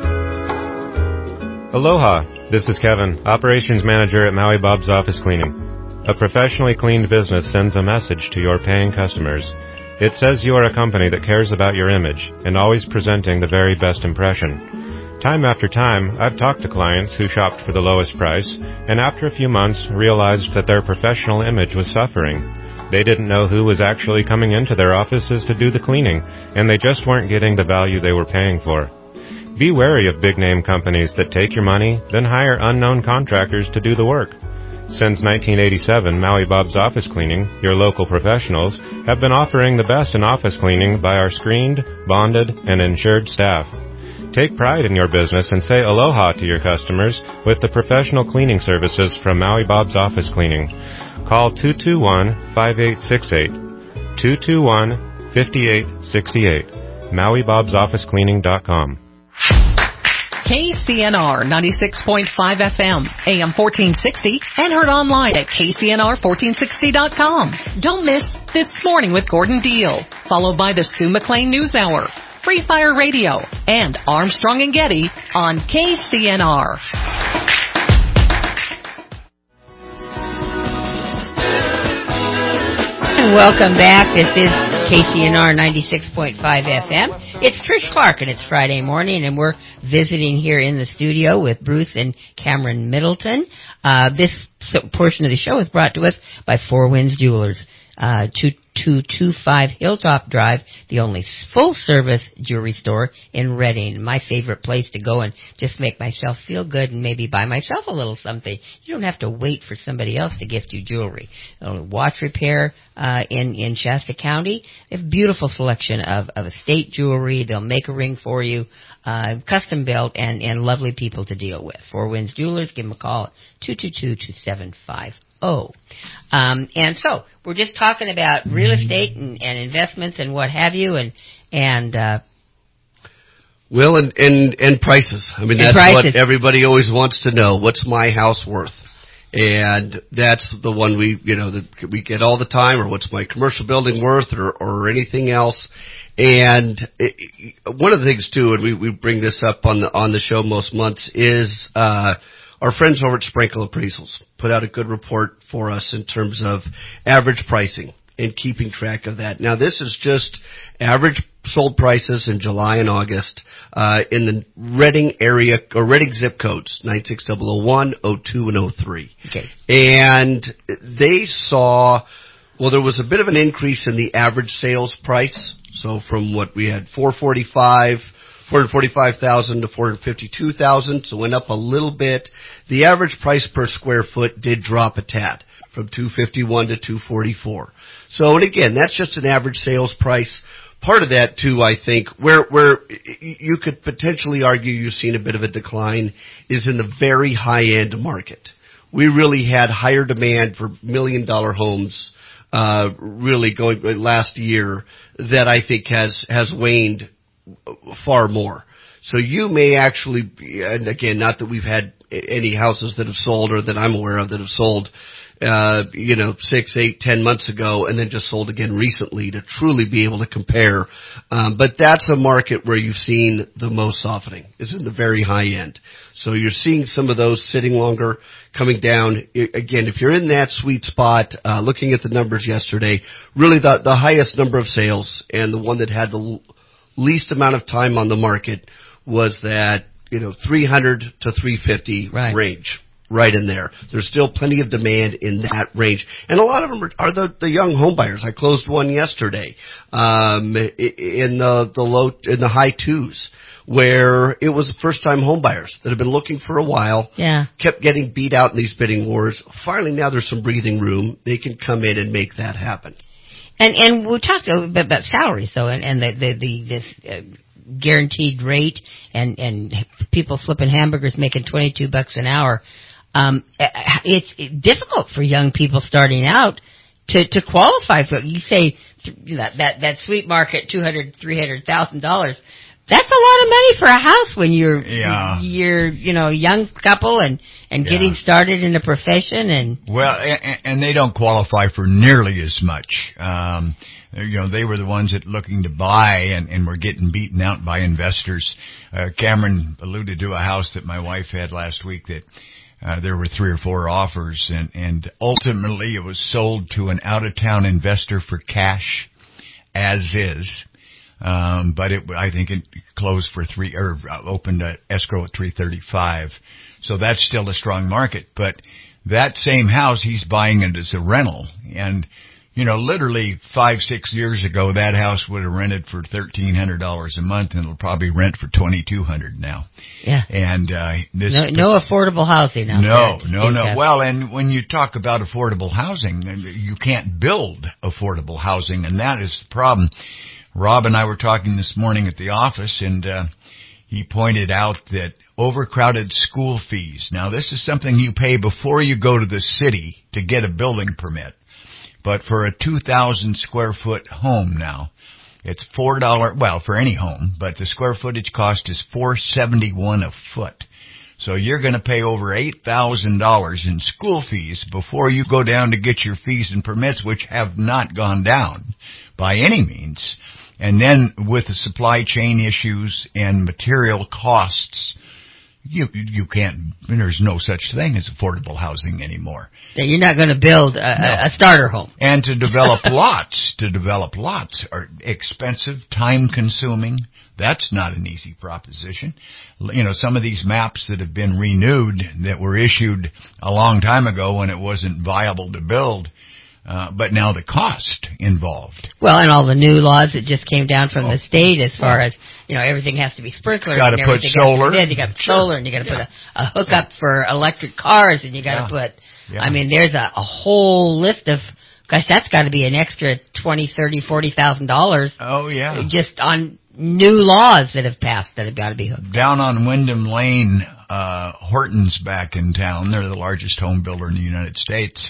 Aloha, this is Kevin, Operations Manager at Maui Bob's Office Cleaning. A professionally cleaned business sends a message to your paying customers. It says you are a company that cares about your image and always presenting the very best impression. Time after time, I've talked to clients who shopped for the lowest price and after a few months realized that their professional image was suffering. They didn't know who was actually coming into their offices to do the cleaning, and they just weren't getting the value they were paying for. Be wary of big-name companies that take your money, then hire unknown contractors to do the work. Since nineteen eighty-seven, Maui Bob's Office Cleaning, your local professionals, have been offering the best in office cleaning by our screened, bonded, and insured staff. Take pride in your business and say aloha to your customers with the professional cleaning services from Maui Bob's Office Cleaning. Call two two one, five eight six eight, two two one, five eight six eight, maui bobs office cleaning dot com. K C N R ninety-six point five F M, A M fourteen sixty, and heard online at K C N R fourteen sixty dot com. Don't miss This Morning with Gordon Deal, followed by the Sue McLean News Hour, Free Fire Radio, and Armstrong and Getty on K C N R. And welcome back. This is K C N R ninety-six point five F M. It's Trish Clark, and it's Friday morning, and we're visiting here in the studio with Bruce and Cameron Middleton. Uh, this portion of the show is brought to us by Four Winds Jewelers, uh, two two two five Hilltop Drive, the only full-service jewelry store in Redding. My favorite place to go and just make myself feel good and maybe buy myself a little something. You don't have to wait for somebody else to gift you jewelry. Watch repair uh, in, in Shasta County. They have a beautiful selection of, of estate jewelry. They'll make a ring for you, uh, custom built, and, and lovely people to deal with. Four Winds Jewelers, give them a call at two two two, two seven five Oh. Um, and so we're just talking about real estate and, and investments and what have you, and and uh, well, and, and and prices. I mean, that's prices. what everybody always wants to know. What's my house worth? And that's the one we, you know, that we get all the time. Or what's my commercial building worth, or or anything else? And it, one of the things too, and we we bring this up on the on the show most months, is uh, our friends over at Sprinkle Appraisals put out a good report for us in terms of average pricing and keeping track of that. Now, this is just average sold prices in July and August uh, in the Redding area, or Redding zip codes, nine six zero zero one, zero two, and zero three. Okay. And they saw, well, there was a bit of an increase in the average sales price. So from what we had, four forty-five, four hundred forty-five thousand to four hundred fifty-two thousand, so it went up a little bit. The average price per square foot did drop a tad, from two fifty-one to two forty-four. So, and again, that's just an average sales price. Part of that too, I think, where where you could potentially argue you've seen a bit of a decline, is in the very high end market. We really had higher demand for million dollar homes, uh, really going last year, that I think has has waned far more. So you may actually, and again, not that we've had any houses that have sold, or that I'm aware of that have sold, uh, you know, six, eight, ten months ago, and then just sold again recently, to truly be able to compare. Um, but that's a market where you've seen the most softening, is in the very high end. So you're seeing some of those sitting longer, coming down. I, again, if you're in that sweet spot, uh, looking at the numbers yesterday, really the, the highest number of sales, and the one that had the l- least amount of time on the market, was that, you know, three hundred to three fifty right. range, right in there. There's still plenty of demand in that range. And a lot of them are, are the, the young home buyers. I closed one yesterday, um, in the, the low, in the high twos, where it was first time home buyers that have been looking for a while. Yeah. Kept getting beat out in these bidding wars. Finally, now there's some breathing room. They can come in and make that happen. And and we talked a bit about salaries, though, and, and the, the, the this uh, guaranteed rate, and, and people flipping hamburgers making twenty-two bucks an hour. Um, it's difficult for young people starting out to, to qualify for. You say that that, that sweet market, two hundred, three hundred thousand dollars. That's a lot of money for a house when you're yeah. you're you know young couple and and yeah. getting started in the profession. And well, and, and they don't qualify for nearly as much. Um, you know, they were the ones that looking to buy and, and were getting beaten out by investors. Uh, Cameron alluded to a house that my wife had last week that uh, there were three or four offers, and and ultimately it was sold to an out of town investor for cash, as is. Um, but it, I think it closed for three, or opened at escrow at three thirty-five. So that's still a strong market. But that same house, he's buying it as a rental. And, you know, literally five, six years ago, that house would have rented for thirteen hundred dollars a month, and it'll probably rent for twenty-two hundred dollars now. Yeah. And, uh, this. No, no affordable housing out no, there. No, no, no. Well, and when you talk about affordable housing, you can't build affordable housing, and that is the problem. Rob and I were talking this morning at the office, and uh, he pointed out that overcrowded school fees. Now, this is something you pay before you go to the city to get a building permit. But for a two thousand square foot home now, it's four dollars, well, for any home, but the square footage cost is four seventy-one a foot. So you're going to pay over eight thousand dollars in school fees before you go down to get your fees and permits, which have not gone down by any means. And then with the supply chain issues and material costs, You you can't. There's no such thing as affordable housing anymore. That you're not going to build a, no. a starter home. And to develop lots, to develop lots are expensive, time consuming. That's not an easy proposition. You know, some of these maps that have been renewed that were issued a long time ago when it wasn't viable to build. Uh, but now the cost involved. Well, and all the new laws that just came down from oh. the state as far as, you know, everything has to be sprinklers. Got to put solar. Got to, you got to put sure. solar, and you got to yeah. put a, a hookup for electric cars, and you got to yeah. put, yeah. I mean, there's a, a whole list of, gosh, that's got to be an extra twenty, thirty, forty thousand dollars. Oh, yeah. Just on new laws that have passed that have got to be hooked. Down on Wyndham Lane, uh, Horton's back in town. They're the largest home builder in the United States.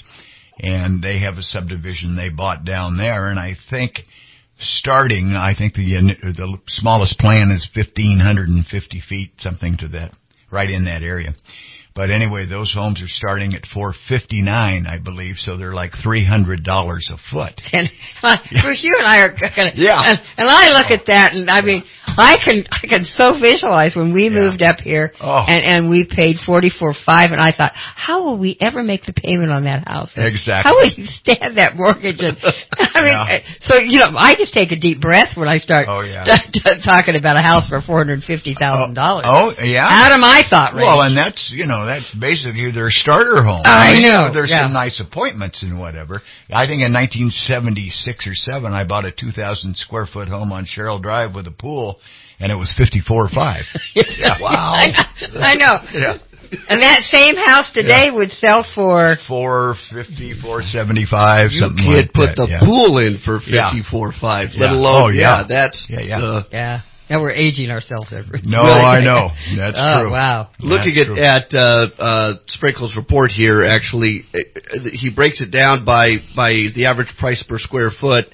And they have a subdivision they bought down there, and I think starting, I think the the smallest plan is fifteen fifty feet, something to that, right in that area. But anyway, those homes are starting at four fifty-nine, I believe, so they're like three hundred dollars a foot. And uh, yeah. Bruce, you and I are gonna, yeah. And, and I look at that, and I mean, I can I can so visualize when we yeah. moved up here, oh. and and we paid forty-four five, and I thought, how will we ever make the payment on that house? And exactly. How will you stand that mortgage? And, I mean, yeah. so you know, I just take a deep breath when I start oh, yeah. t- t- talking about a house for four hundred fifty thousand dollars. Oh, oh, yeah. Out of my thought range. Well, and that's you know that's basically their starter home. I mean, know. There's yeah. some nice appointments and whatever. I think in nineteen seventy-six or seven, I bought a two thousand square foot home on Sherrill Drive with a pool, and it was fifty-four five. yeah. Wow. I know. I know. Yeah. And that same house today yeah. would sell for four fifty, four seventy five, you something like that. You can't put the yeah. pool in for fifty-four five, yeah. let alone oh, yeah. yeah, that's yeah, yeah. Uh, yeah. Now we're aging ourselves every No, I know. That's oh, true. wow. Looking That's at, true. at uh, uh, Sprinkle's report here, actually, he breaks it down by, by the average price per square foot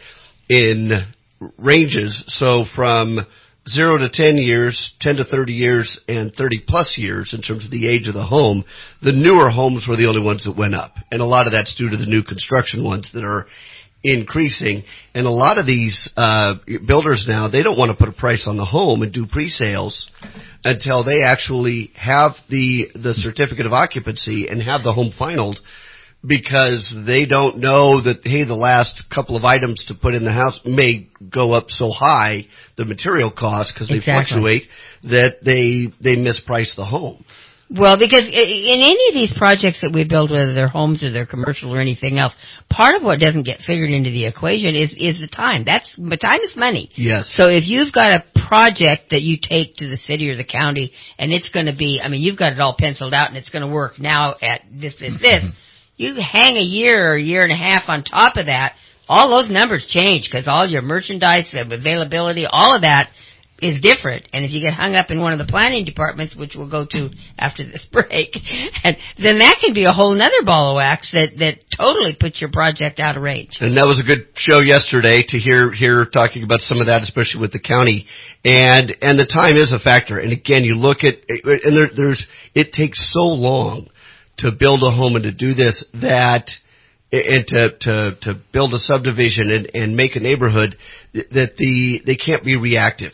in ranges. So from zero to ten years, ten to thirty years, and thirty plus years in terms of the age of the home, the newer homes were the only ones that went up. And a lot of that's due to the new construction ones that are increasing. And a lot of these uh builders now, they don't want to put a price on the home and do pre-sales until they actually have the the certificate of occupancy and have the home finalized, because they don't know that, hey, the last couple of items to put in the house may go up so high, the material costs, because they exactly. fluctuate, that they they misprice the home. Well, because in any of these projects that we build, whether they're homes or they're commercial or anything else, part of what doesn't get figured into the equation is is the time. That's time is money. Yes. So if you've got a project that you take to the city or the county, and it's going to be, I mean, you've got it all penciled out, and it's going to work now at this, this, this. You hang a year or a year and a half on top of that, all those numbers change because all your merchandise, availability, all of that is different. And if you get hung up in one of the planning departments, which we'll go to after this break, and then that can be a whole nother ball of wax that, that totally puts your project out of range. And that was a good show yesterday to hear, hear talking about some of that, especially with the county. And, and the time is a factor. And again, you look at, and there, there's, it takes so long to build a home and to do this that, and to, to, to build a subdivision and, and make a neighborhood that the, they can't be reactive.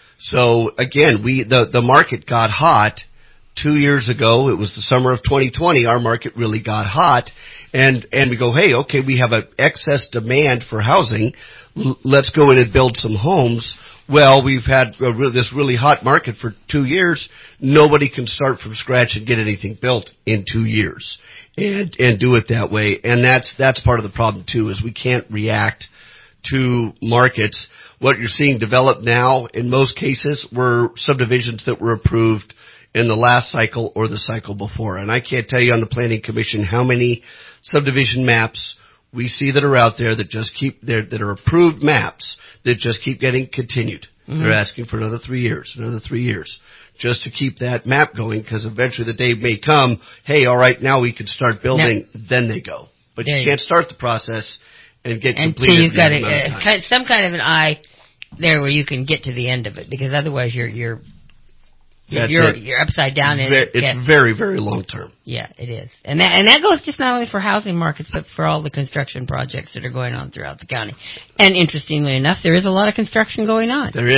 So again, we, the, the market got hot two years ago. It was the summer of twenty twenty. Our market really got hot, and, and we go, hey, okay, we have an excess demand for housing. L- let's go in and build some homes. Well, we've had a re- this really hot market for two years. Nobody can start from scratch and get anything built in two years and, and do it that way. And that's, that's part of the problem too, is we can't react to markets. What you're seeing develop now, in most cases, were subdivisions that were approved in the last cycle or the cycle before. And I can't tell you on the Planning Commission how many subdivision maps we see that are out there that just keep, that are approved maps that just keep getting continued. Mm-hmm. They're asking for another three years, another three years, just to keep that map going, because eventually the day may come, hey, all right, now we can start building, now, then they go. But you can't start the process and get and completed. Until you've got a, a, some kind of an eye there where you can get to the end of it, because otherwise you're you're That's you're it. you're upside down. And it's get, very very long term. Yeah, it is, and that and that goes just not only for housing markets, but for all the construction projects that are going on throughout the county. And interestingly enough, there is a lot of construction going on. There is.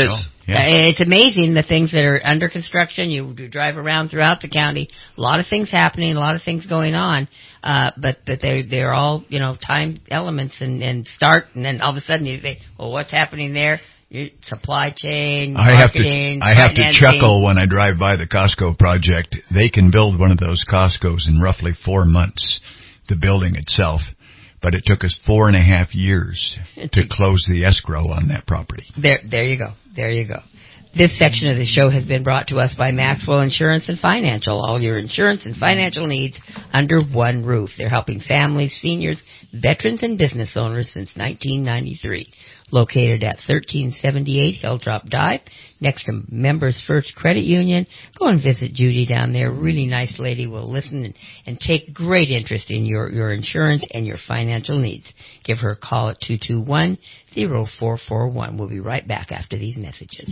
Yeah. Uh, it's amazing the things that are under construction. You, you drive around throughout the county, a lot of things happening, a lot of things going on, uh, but, but they're, they're all, you know, time elements and, and start, and then all of a sudden you say, well, what's happening there? Your supply chain, I marketing, have to, I have to financing. chuckle when I drive by the Costco project. They can build one of those Costcos in roughly four months, the building itself. But it took us four and a half years to close the escrow on that property. There, there you go. There you go. This section of the show has been brought to us by Maxwell Insurance and Financial. All your insurance and financial needs under one roof. They're helping families, seniors, veterans, and business owners since nineteen ninety-three. Located at thirteen seventy-eight Hilltop Drive, next to Members First Credit Union. Go and visit Judy down there. Really nice lady. Will listen and, and take great interest in your, your insurance and your financial needs. Give her a call at two two one, zero four four one. We'll be right back after these messages.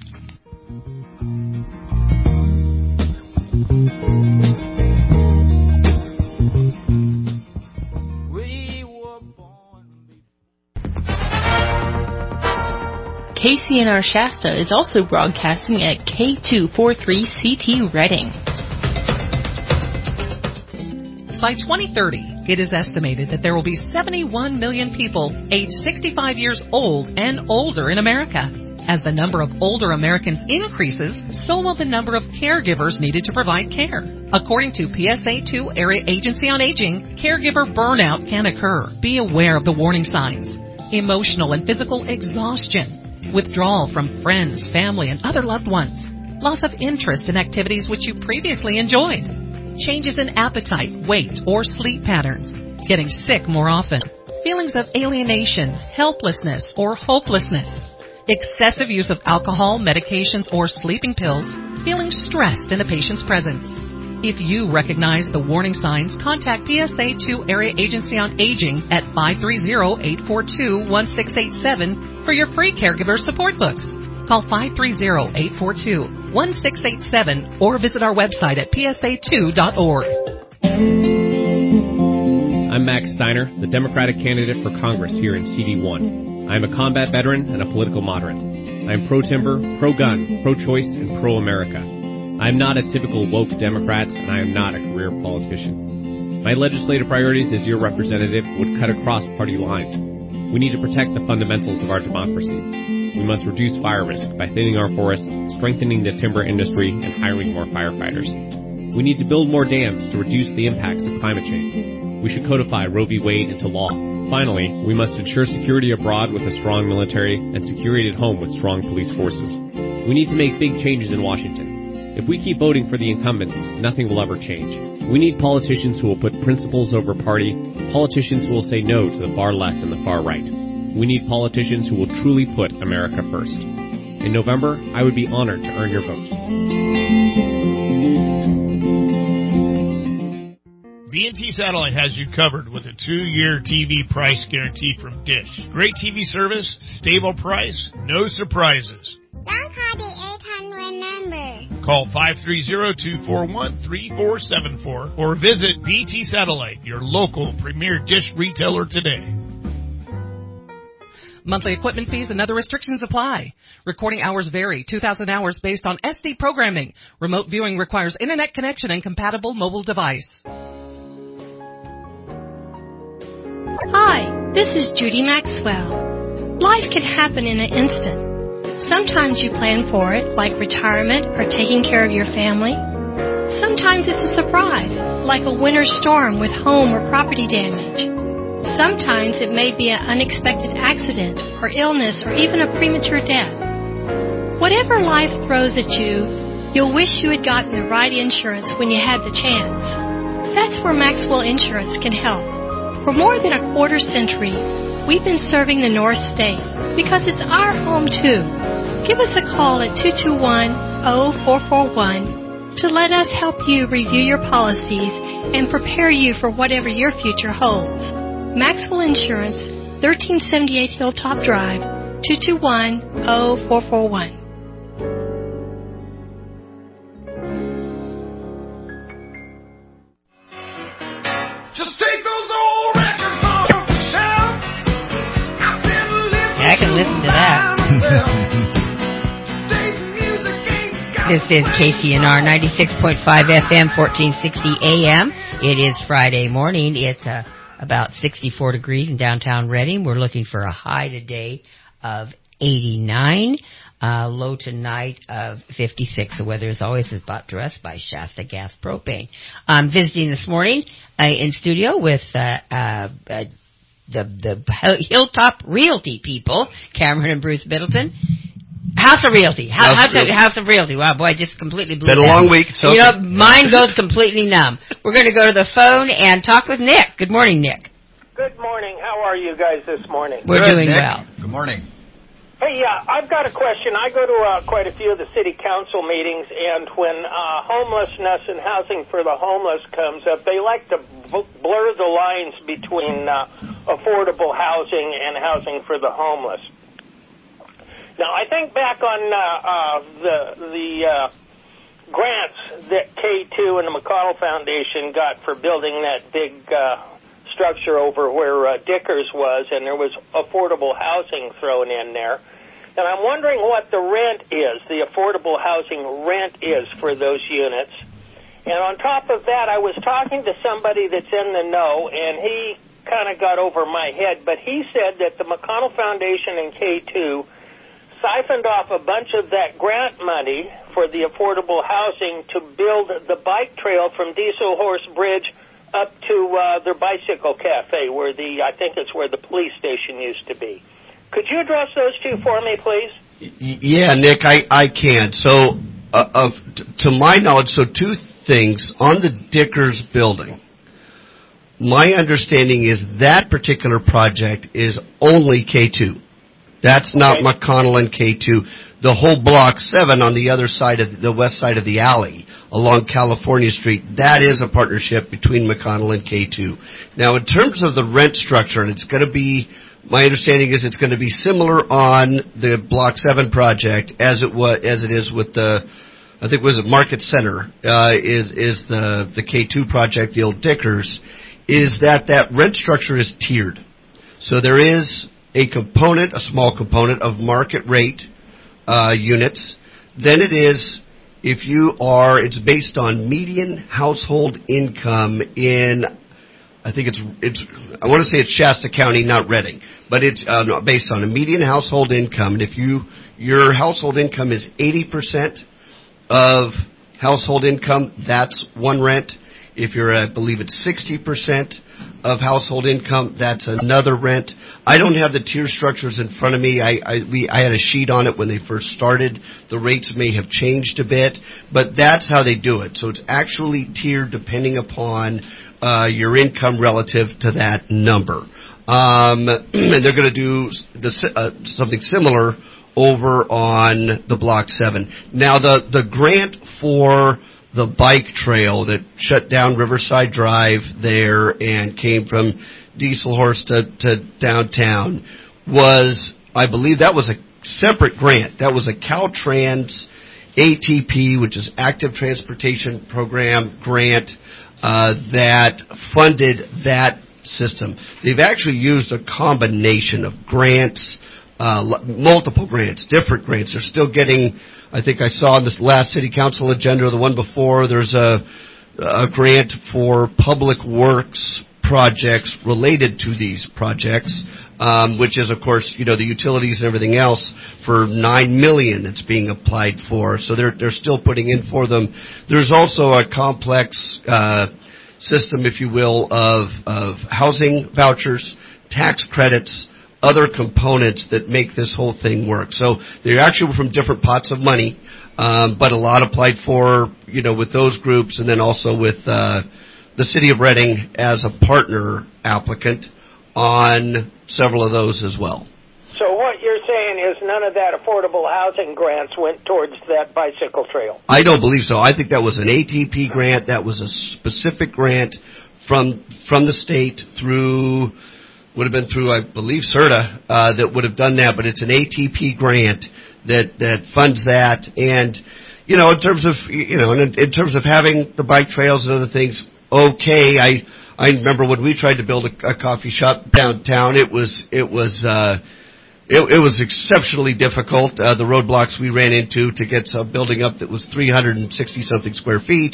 K C N R Shasta is also broadcasting at K two forty-three C T Reading. By twenty thirty, it is estimated that there will be seventy-one million people aged sixty-five years old and older in America. As the number of older Americans increases, so will the number of caregivers needed to provide care. According to P S A two Area Agency on Aging, caregiver burnout can occur. Be aware of the warning signs. Emotional and physical exhaustion, withdrawal from friends, family, and other loved ones, loss of interest in activities which you previously enjoyed, changes in appetite, weight, or sleep patterns, getting sick more often, feelings of alienation, helplessness, or hopelessness, excessive use of alcohol, medications, or sleeping pills, feeling stressed in a patient's presence. If you recognize the warning signs, contact P S A two Area Agency on Aging at five three zero, eight four two, one six eight seven for your free caregiver support books. Call five three zero, eight four two, one six eight seven or visit our website at P S A two dot org. I'm Max Steiner, the Democratic candidate for Congress here in C D one. I am a combat veteran and a political moderate. I am pro-timber, pro-gun, pro-choice, and pro-America. I am not a typical woke Democrat, and I am not a career politician. My legislative priorities as your representative would cut across party lines. We need to protect the fundamentals of our democracy. We must reduce fire risk by thinning our forests, strengthening the timber industry, and hiring more firefighters. We need to build more dams to reduce the impacts of climate change. We should codify Roe v. Wade into law. Finally, we must ensure security abroad with a strong military and security at home with strong police forces. We need to make big changes in Washington. If we keep voting for the incumbents, nothing will ever change. We need politicians who will put principles over party, politicians who will say no to the far left and the far right. We need politicians who will truly put America first. In November, I would be honored to earn your vote. B and T Satellite has you covered with a two-year T V price guarantee from Dish. Great T V service, stable price, no surprises. Don't call the eight hundred number. Call five three zero, two four one, three four seven four or visit B T Satellite, your local premier Dish retailer today. Monthly equipment fees and other restrictions apply. Recording hours vary. two thousand hours based on S D programming. Remote viewing requires internet connection and compatible mobile device. Hi, this is Judy Maxwell. Life can happen in an instant. Sometimes you plan for it, like retirement or taking care of your family. Sometimes it's a surprise, like a winter storm with home or property damage. Sometimes it may be an unexpected accident or illness or even a premature death. Whatever life throws at you, you'll wish you had gotten the right insurance when you had the chance. That's where Maxwell Insurance can help. For more than a quarter century, we've been serving the North State because it's our home too. Give us a call at two two one, zero four four one to let us help you review your policies and prepare you for whatever your future holds. Maxwell Insurance, thirteen seventy-eight Hilltop Drive, two two one, zero four four one. Just take those old records off the shelf. Yeah, I can listen to that. This is K C N R ninety-six point five F M, fourteen sixty A M. It is Friday morning. It's uh, about sixty-four degrees in downtown Reading. We're looking for a high today of eighty-nine, uh, low tonight of fifty-six. The weather is always brought to us by Shasta Gas Propane. I'm visiting this morning uh, in studio with uh, uh, uh, the the Hilltop Realty people, Cameron and Bruce Middleton. House of Realty. House, House, of, House of Realty. Wow, boy, I just completely blew Been a down. long week. So you know, mine goes completely numb. We're going to go to the phone and talk with Nick. Good morning, Nick. Good morning. How are you guys this morning? We're Good, doing Nick. well. Good morning. Hey, yeah, I've got a question. I go to uh, quite a few of the city council meetings, and when uh, homelessness and housing for the homeless comes up, they like to b- blur the lines between uh, affordable housing and housing for the homeless. Now, I think back on uh, uh, the the uh, grants that K two and the McConnell Foundation got for building that big uh, structure over where uh, Dickers was, and there was affordable housing thrown in there. And I'm wondering what the rent is, the affordable housing rent is for those units. And on top of that, I was talking to somebody that's in the know, and he kind of got over my head, but he said that the McConnell Foundation and K two siphoned off a bunch of that grant money for the affordable housing to build the bike trail from Diesel Horse Bridge up to uh, their bicycle cafe, where the I think it's where the police station used to be. Could you address those two for me, please? Yeah, Nick, I, I can. So, uh, of, t- to my knowledge, so two things. On the Dickers building, my understanding is that particular project is only K two. That's not okay. McConnell and K two. The whole Block seven on the other side of the, the west side of the alley along California Street, that is a partnership between McConnell and K two. Now, in terms of the rent structure, and it's going to be, my understanding is it's going to be similar on the Block seven project as it was, as it is with the, I think it was at Market Center, uh, is, is the, the K two project, the old Dickers, is that that rent structure is tiered. So there is a component, a small component of market rate uh, units. Then it is, if you are, it's based on median household income in, I think it's, it's I want to say it's Shasta County, not Reading, but it's uh, no, based on a median household income. And if you, your household income is eighty percent of household income, that's one rent. If you're, I believe it's sixty percent of household income, that's another rent. I don't have the tier structures in front of me. I, I, we, I had a sheet on it when they first started. The rates may have changed a bit, but that's how they do it. So it's actually tiered depending upon uh, your income relative to that number. Um, and they're going to do the, uh, something similar over on the Block seven. Now, the, the grant for the bike trail that shut down Riverside Drive there and came from Diesel Horse to, to downtown was, I believe that was a separate grant. That was a Caltrans A T P, which is Active Transportation Program grant, uh, that funded that system. They've actually used a combination of grants, uh, multiple grants, different grants. They're still getting, I think I saw on this last city council agenda, or the one before, there's a, a grant for public works projects related to these projects, um, which is, of course, you know, the utilities and everything else for nine million dollars it's being applied for. So they're they're still putting in for them. There's also a complex uh, system, if you will, of of housing vouchers, tax credits, other components that make this whole thing work. So they're actually from different pots of money, um, but a lot applied for, you know, with those groups, and then also with uh, the City of Reading as a partner applicant on several of those as well. So what you're saying is none of that affordable housing grants went towards that bicycle trail? I don't believe so. I think that was an A T P grant. That was a specific grant from from the state through, would have been through, I believe, C E R T A, uh, that would have done that, but it's an A T P grant that, that funds that. And, you know, in terms of, you know, in, in terms of having the bike trails and other things, okay, I, I remember when we tried to build a, a coffee shop downtown, it was, it was, uh, it, it was exceptionally difficult. Uh, the roadblocks we ran into to get a building up that was three hundred sixty something square feet.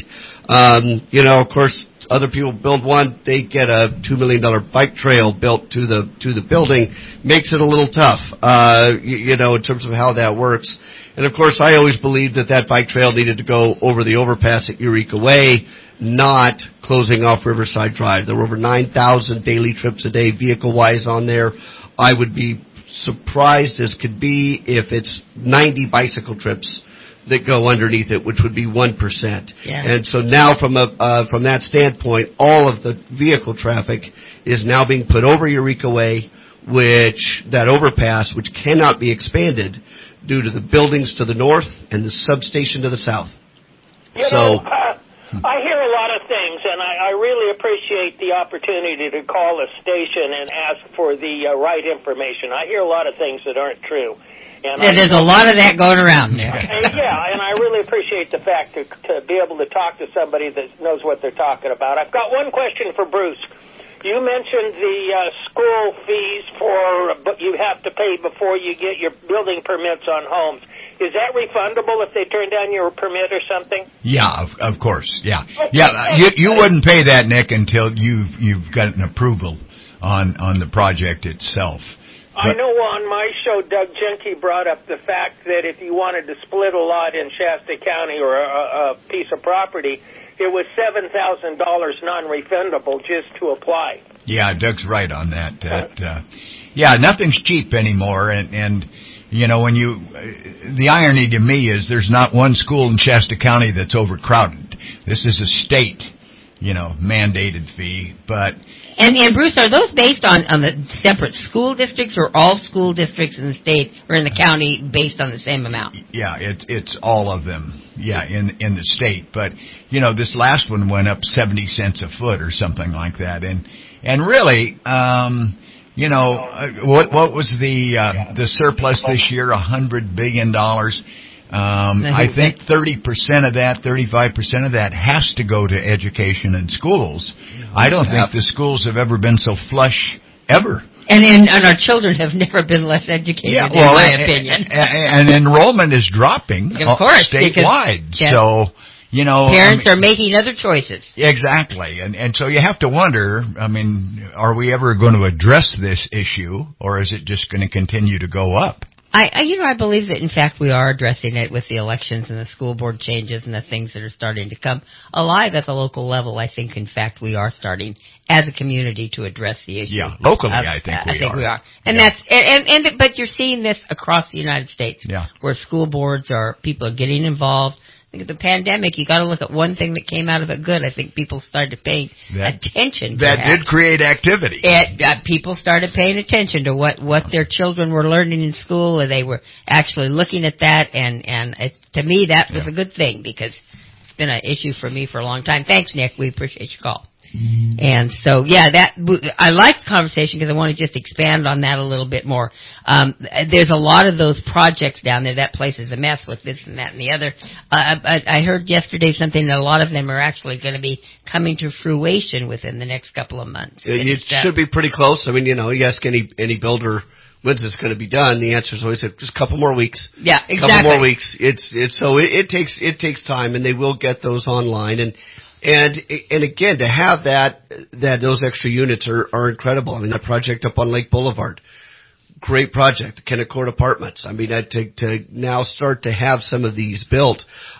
Um, you know, of course, other people build one, they get a two million dollar bike trail built to the to the building, makes it a little tough. Uh, you, you know, in terms of how that works. And of course, I always believed that that bike trail needed to go over the overpass at Eureka Way, not closing off Riverside Drive. There were over nine thousand daily trips a day vehicle-wise on there. I would be surprised as could be if it's ninety bicycle trips that go underneath it, which would be one percent. Yeah. And so now from a, uh, from that standpoint, all of the vehicle traffic is now being put over Eureka Way, which, that overpass, which cannot be expanded due to the buildings to the north and the substation to the south. You so, know, uh, I hear a lot of things, and I, I really appreciate the opportunity to call a station and ask for the uh, right information. I hear a lot of things that aren't true. And yeah, there's I, a lot of that going around there. And yeah, and I really appreciate the fact to, to be able to talk to somebody that knows what they're talking about. I've got one question for Bruce. You mentioned the uh, school fees for but you have to pay before you get your building permits on homes. Is that refundable if they turn down your permit or something? Yeah, of, of course. Yeah, yeah. You you wouldn't pay that, Nick, until you've you've got an approval on on the project itself. I know on my show, Doug Jenke brought up the fact that if you wanted to split a lot in Shasta County or a, a piece of property, it was seven thousand dollars non-refundable just to apply. Yeah, Doug's right on that. that uh, yeah, nothing's cheap anymore, and, and you know, when you, uh, the irony to me is there's not one school in Shasta County that's overcrowded. This is a state, you know, mandated fee, but... And, and Bruce, are those based on, on the separate school districts, or all school districts in the state or in the county based on the same amount? Yeah, it, it's all of them. Yeah, in in the state. But you know, this last one went up seventy cents a foot or something like that. And and really, um, you know, uh, what what was the uh, the surplus this year? A hundred billion dollars. Um, I think thirty percent of that, thirty-five percent of that has to go to education and schools. I don't think the schools have ever been so flush, ever. And, and and our children have never been less educated, yeah, well, in my and, opinion. And, and enrollment is dropping of course, statewide. Because, yeah, so, you know... Parents I mean, are making other choices. Exactly. And, and so you have to wonder, I mean, are we ever going to address this issue, or is it just going to continue to go up? I, I, you know, I believe that, in fact, we are addressing it with the elections and the school board changes and the things that are starting to come alive at the local level. I think, in fact, we are starting as a community to address the issue. Yeah, locally, of, I think uh, we I think are. we are. And yeah. that's, and, and, and, but you're seeing this across the United States. Yeah. Where school boards are, people are getting involved. I think of the pandemic, you got to look at one thing that came out of it good. I think people started paying that, attention. That perhaps. did create activity. It, uh, people started paying attention to what, what their children were learning in school, and they were actually looking at that, and, and it, to me that was yeah. a good thing, because it's been an issue for me for a long time. Thanks, Nick. We appreciate your call. And so, yeah, that I like the conversation because I want to just expand on that a little bit more. Um, there's a lot of those projects down there. That place is a mess with this and that and the other. Uh, I, I heard yesterday something that a lot of them are actually going to be coming to fruition within the next couple of months. It should be pretty close. I mean, you know, you ask any any builder when's this going to be done, the answer is always just a couple more weeks. Yeah, exactly. A couple more weeks. It's it's so it, it takes it takes time, and they will get those online. And and and again, to have that that those extra units are are incredible. I mean, that project up on Lake Boulevard, great project. Kennett Court Apartments. I mean, to to now start to have some of these built.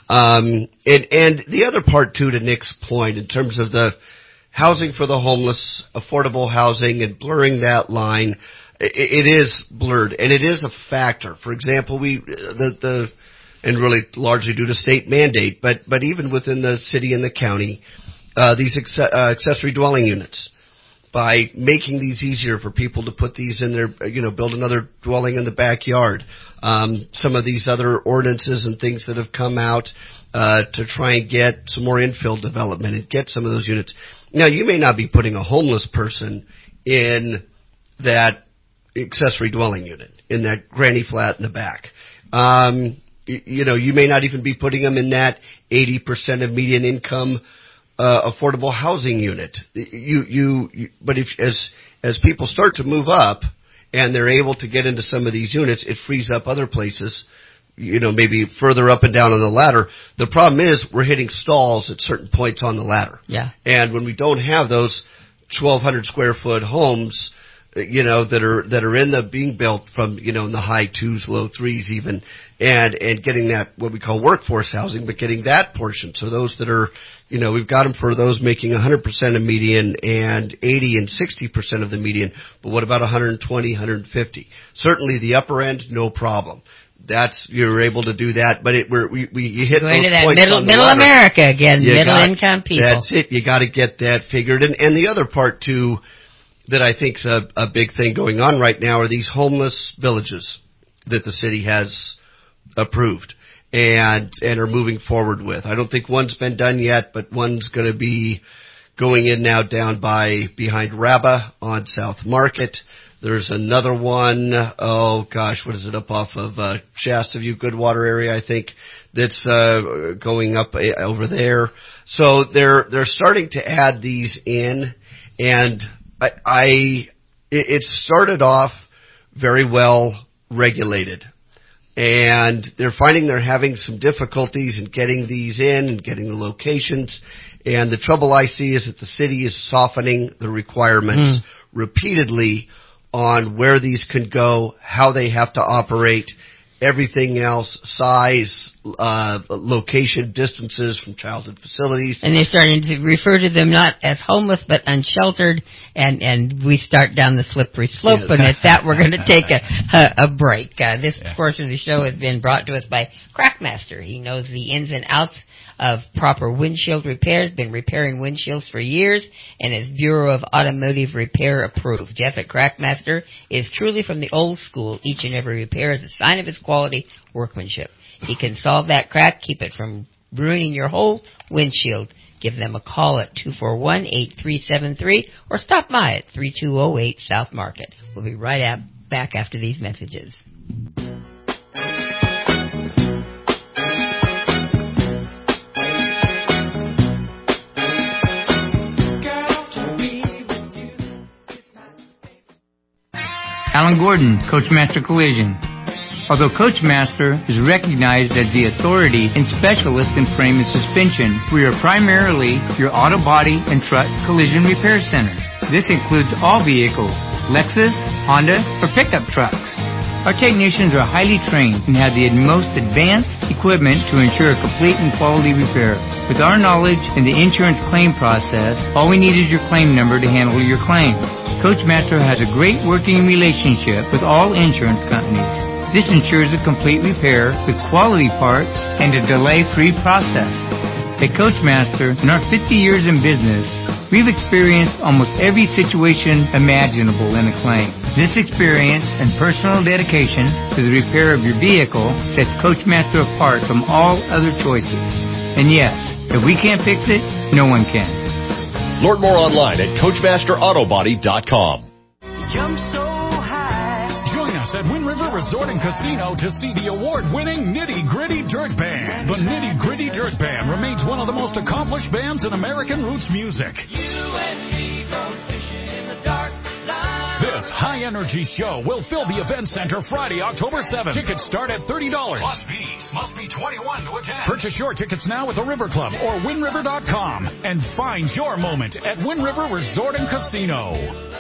Um, and and the other part too, to Nick's point, in terms of the housing for the homeless, affordable housing, and blurring that line. It is blurred, and it is a factor. For example, we the the and really largely due to state mandate, but but even within the city and the county, uh, these ex- uh, accessory dwelling units, by making these easier for people to put these in their, you know, build another dwelling in the backyard. Um, some of these other ordinances and things that have come out uh, to try and get some more infill development and get some of those units. Now, you may not be putting a homeless person in that accessory dwelling unit, in that granny flat in the back. Um, you, you know, you may not even be putting them in that eighty percent of median income uh, affordable housing unit. You, you, you, but if as as people start to move up and they're able to get into some of these units, it frees up other places, you know, maybe further up and down on the ladder. The problem is we're hitting stalls at certain points on the ladder. Yeah. And when we don't have those twelve hundred square foot homes, you know, that are, that are in the, being built from, you know, in the high twos, low threes even, and, and getting that, what we call workforce housing, but getting that portion. So those that are, you know, we've got them for those making one hundred percent of median and eighty and sixty percent of the median, but what about one hundred twenty, one hundred fifty? Certainly the upper end, no problem. That's, you're able to do that, but it, we're, we, we, you hit Go those into that points middle, on the middle ladder. America again, You middle got, income people. That's it. You got to get that figured. And, and the other part too, that I think's a, a big thing going on right now are these homeless villages that the city has approved and, and are moving forward with. I don't think one's been done yet, but one's going to be going in now down by, behind Rabba on South Market. There's another one, oh gosh, what is it, up off of uh, Shasta View, Goodwater area, I think, that's uh, going up uh, over there. So they're they're starting to add these in, and I, I it, it started off very well regulated, and they're finding they're having some difficulties in getting these in and getting the locations. And the trouble I see is that the city is softening the requirements mm. repeatedly on where these can go, how they have to operate, everything else, size, uh, location, distances from childhood facilities. And they're starting to refer to them not as homeless, but unsheltered, and, and we start down the slippery slope, yes. And at that we're going to take a, a, a break. Uh, this yeah. portion of the show has been brought to us by Crackmaster. He knows the ins and outs of proper windshield repairs, been repairing windshields for years, and is Bureau of Automotive Repair approved. Jeff at Crackmaster is truly from the old school. Each and every repair is a sign of his quality workmanship. He can solve that crack, keep it from ruining your whole windshield. Give them a call at two four one, eight three seven three or stop by at three two zero eight South Market. We'll be right up, back after these messages. Alan Gordon, Coachmaster Collision. Although Coachmaster is recognized as the authority and specialist in frame and suspension, we are primarily your auto body and truck collision repair center. This includes all vehicles, Lexus, Honda, or pickup trucks. Our technicians are highly trained and have the most advanced equipment to ensure a complete and quality repair. With our knowledge in the insurance claim process, all we need is your claim number to handle your claim. Coachmaster has a great working relationship with all insurance companies. This ensures a complete repair with quality parts and a delay-free process. At Coachmaster, in our fifty years in business, we've experienced almost every situation imaginable in a claim. This experience and personal dedication to the repair of your vehicle sets Coachmaster apart from all other choices. And yes, if we can't fix it, no one can. Learn more online at Coachmaster Auto Body dot com. Jump so high. Join us at Wind River Resort and Casino to see the award-winning Nitty Gritty Dirt Band. The Nitty Gritty Dirt Band remains one of the most accomplished bands in American roots music. You and me going fishing in the dark line. This high-energy show will fill the event center Friday, October seventh. Tickets start at thirty dollars. Plus fees must be twenty-one to attend. Purchase your tickets now at the River Club or Wind River dot com and find your moment at Wind River Resort and Casino.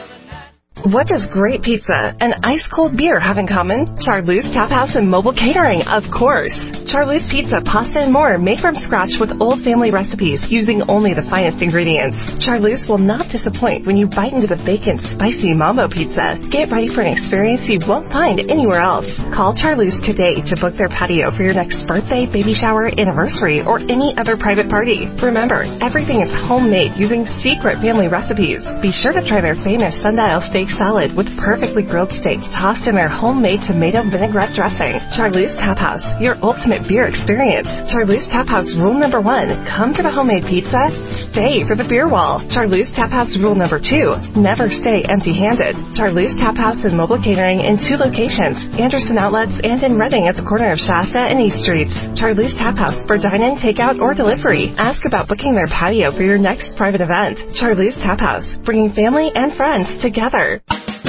What does great pizza and ice-cold beer have in common? Charlie's Tap House and Mobile Catering, of course. Charlie's Pizza, pasta, and more made from scratch with old family recipes using only the finest ingredients. Charlie's will not disappoint when you bite into the bacon, spicy mambo pizza. Get ready for an experience you won't find anywhere else. Call Charlie's today to book their patio for your next birthday, baby shower, anniversary, or any other private party. Remember, everything is homemade using secret family recipes. Be sure to try their famous sundial steak salad with perfectly grilled steak tossed in their homemade tomato vinaigrette dressing. Charlie's Tap House, your ultimate beer experience. Charlie's Tap House rule number one, come for the homemade pizza, stay for the beer wall. Charlie's Tap House rule number two, never stay empty-handed. Charlie's Tap House and Mobile Catering in two locations, Anderson Outlets and in Reading at the corner of Shasta and East Streets. Charlie's Tap House for dine-in, takeout, or delivery. Ask about booking their patio for your next private event. Charlie's Tap House, bringing family and friends together.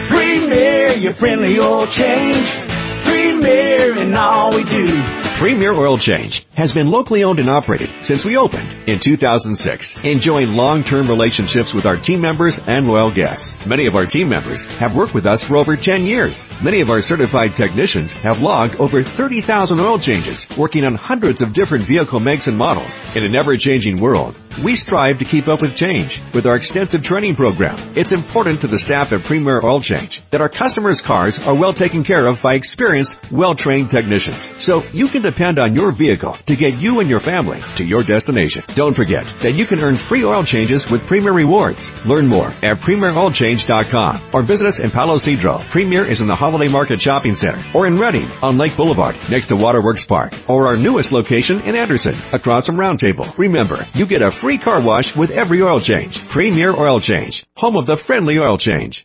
Premier, your friendly oil change. Premier in all we do. Premier Oil Change has been locally owned and operated since we opened in two thousand six, enjoying long-term relationships with our team members and loyal guests. Many of our team members have worked with us for over ten years. Many of our certified technicians have logged over thirty thousand oil changes, working on hundreds of different vehicle makes and models. In an ever-changing world, we strive to keep up with change with our extensive training program. It's important to the staff at Premier Oil Change that our customers' cars are well taken care of by experienced, well-trained technicians. So you can depend on your vehicle to get you and your family to your destination. Don't forget that you can earn free oil changes with Premier Rewards. Learn more at premier oil change dot com or visit us in Palo Cedro. Premier is in the Holiday Market Shopping Center, or in Redding on Lake Boulevard next to Waterworks Park, or our newest location in Anderson across from Round Table. Remember, you get a free car wash with every oil change. Premier Oil Change, home of the friendly oil change.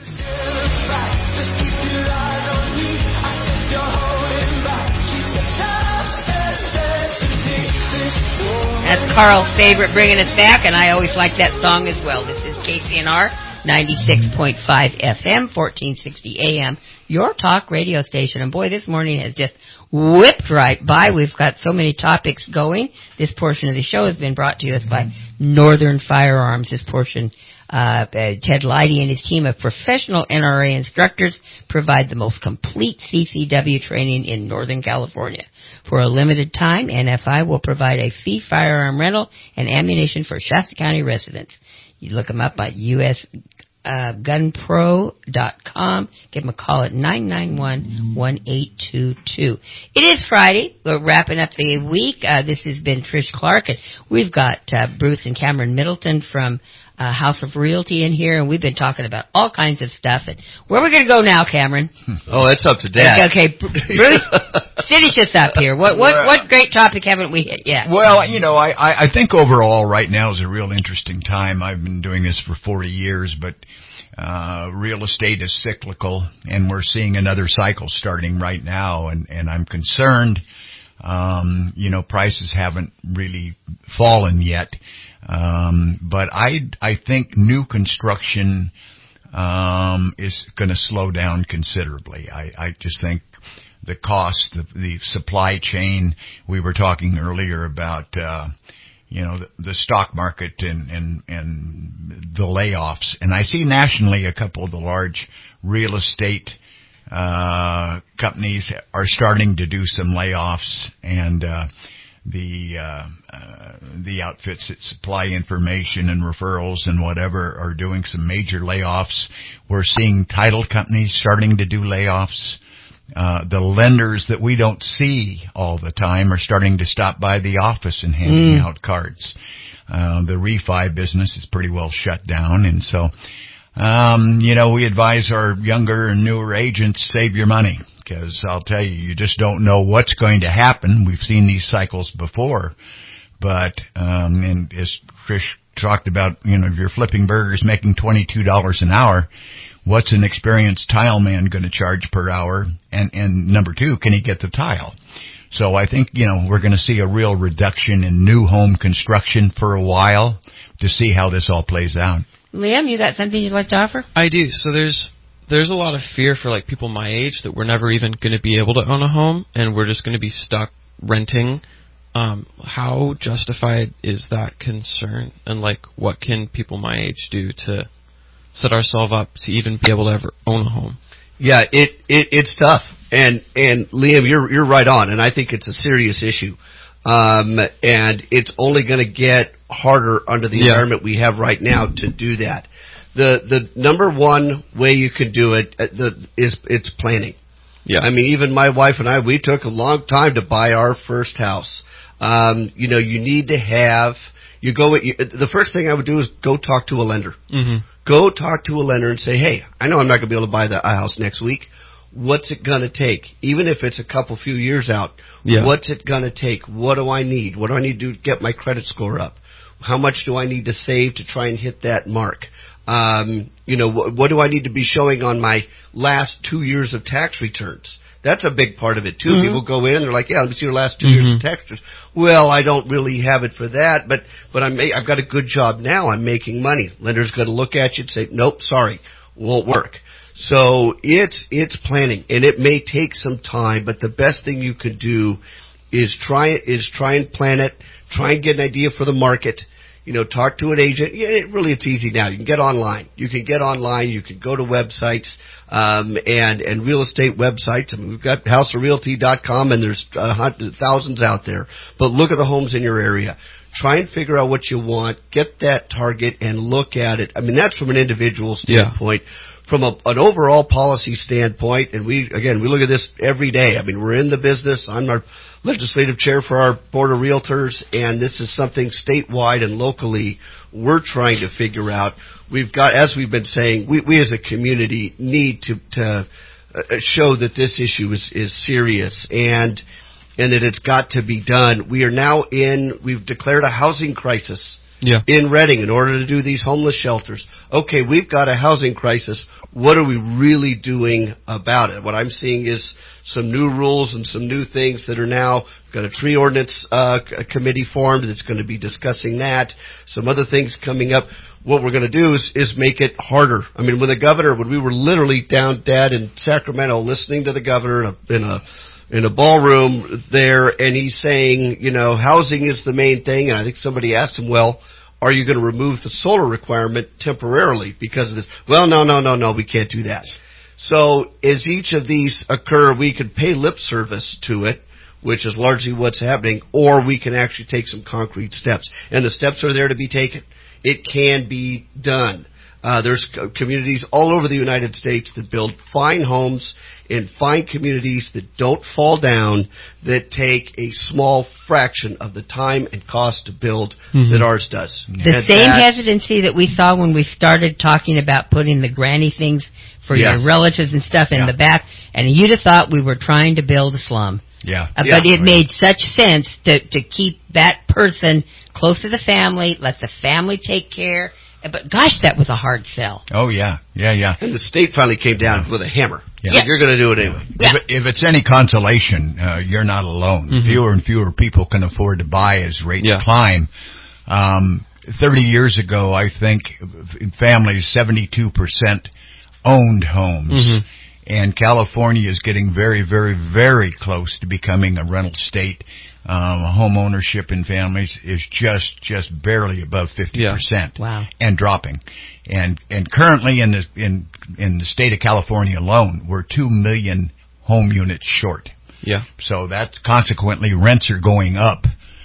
That's Carl's favorite, bringing us back, and I always like that song as well. This is K C N R ninety-six point five F M, fourteen sixty A M, your talk radio station. And boy, this morning has just whipped right by. We've got so many topics going. This portion of the show has been brought to us by Northern Firearms. This portion, uh, uh Ted Leidy and his team of professional N R A instructors provide the most complete C C W training in Northern California. For a limited time, N F I will provide a fee firearm rental and ammunition for Shasta County residents. You look them up at U S gun pro dot com. Give them a call at nine nine one, one eight two two. It is Friday. We're wrapping up the week. Uh, this has been Trish Clark, and we've got uh, Bruce and Cameron Middleton from uh, House of Realty in here, and we've been talking about all kinds of stuff. And where are we going to go now, Cameron? Oh, that's up to Dad. Okay, okay. Bruce, finish us up here. What what what great topic haven't we hit yet? Well, you know, I, I, I think overall right now is a real interesting time. I've been doing this for forty years, but uh, real estate is cyclical, and we're seeing another cycle starting right now, and, and I'm concerned. Um, you know, prices haven't really fallen yet. Um, but I, I think new construction, um, is going to slow down considerably. I, I just think the cost, the, the supply chain, we were talking earlier about, uh, you know, the, the stock market and, and, and the layoffs. And I see nationally a couple of the large real estate, uh, companies are starting to do some layoffs, and, uh, the uh, uh the outfits that supply information and referrals and whatever are doing some major layoffs. We're seeing title companies starting to do layoffs. Uh the lenders that we don't see all the time are starting to stop by the office and handing mm. out cards. Uh the refi business is pretty well shut down, and so um you know, we advise our younger and newer agents, save your money. Because I'll tell you, you just don't know what's going to happen. We've seen these cycles before. But, um, and as Trish talked about, you know, if you're flipping burgers making twenty-two dollars an hour, what's an experienced tile man going to charge per hour? And, and number two, can he get the tile? So I think, you know, we're going to see a real reduction in new home construction for a while to see how this all plays out. Liam, you got something you'd like to offer? I do. So there's... There's a lot of fear for like people my age that we're never even going to be able to own a home, and we're just going to be stuck renting. Um, how justified is that concern, and like what can people my age do to set ourselves up to even be able to ever own a home? Yeah, it, it it's tough, and and Liam, you're you're right on, and I think it's a serious issue, um, and it's only going to get harder under the yeah. environment we have right now to do that. The the number one way you can do it uh, the, is it's planning. Yeah. I mean, even my wife and I, we took a long time to buy our first house. Um, you know, you need to have you go. You, the first thing I would do is go talk to a lender. Mm-hmm. Go talk to a lender and say, hey, I know I'm not going to be able to buy the house next week. What's it going to take? Even if it's a couple few years out, yeah. what's it going to take? What do I need? What do I need to do to get my credit score up? How much do I need to save to try and hit that mark? Um, you know, wh- what do I need to be showing on my last two years of tax returns? That's a big part of it, too. Mm-hmm. People go in, they're like, yeah, let me see your last two mm-hmm. years of tax returns. Well, I don't really have it for that, but, but I'm, I've got a good job now. I'm making money. Lender's going to look at you and say, nope, sorry, won't work. So it's it's planning, and it may take some time, but the best thing you could do is try it, is try and plan it, try and get an idea for the market. You know, talk to an agent. Yeah, it, really, it's easy now. You can get online. You can get online. You can go to websites um, and and real estate websites. I mean, we've got house of realty dot com, and there's uh, hundreds, thousands out there. But look at the homes in your area. Try and figure out what you want. Get that target and look at it. I mean, that's from an individual standpoint. Yeah. From a, an overall policy standpoint, and we, again, we look at this every day. I mean, we're in the business. I'm our legislative chair for our board of realtors, and this is something statewide and locally we're trying to figure out. We've got, as we've been saying, we, we as a community need to, to show that this issue is, is serious and, and that it's got to be done. We are now in, we've declared a housing crisis. Yeah. In Reading, in order to do these homeless shelters. Okay, we've got a housing crisis. What are we really doing about it? What I'm seeing is some new rules and some new things that are now, we've got a tree ordinance uh, committee formed that's going to be discussing that. Some other things coming up. What we're going to do is, is make it harder. I mean, when the governor, when we were literally down, Dad, in Sacramento, listening to the governor in a, in a in a ballroom there, and he's saying, you know, housing is the main thing, and I think somebody asked him, well, are you going to remove the solar requirement temporarily because of this? Well, no, no, no, no, we can't do that. So as each of these occur, we can pay lip service to it, which is largely what's happening, or we can actually take some concrete steps. And the steps are there to be taken. It can be done. Uh, there's communities all over the United States that build fine homes in fine communities that don't fall down, that take a small fraction of the time and cost to build mm-hmm. that ours does. The and same hesitancy that we saw when we started talking about putting the granny things for yes. your relatives and stuff in yeah. the back, and you'd have thought we were trying to build a slum. Yeah. Uh, yeah. But it made such sense to, to keep that person close to the family, let the family take care. But gosh, that was a hard sell. Oh yeah, yeah, yeah. And the state finally came down with a hammer. Yeah. Yeah. So you're going to do it anyway. Yeah. If, if it's any consolation, uh, you're not alone. Mm-hmm. Fewer and fewer people can afford to buy as rates yeah. climb. Um, Thirty years ago, I think in families, seventy-two percent owned homes. Mm-hmm. And California is getting very, very, very close to becoming a rental state. Um, home ownership in families is just, just barely above fifty percent. Yeah. Wow. And dropping. And, and currently in the, in, in the state of California alone, we're two million home units short. Yeah. So that's consequently rents are going up.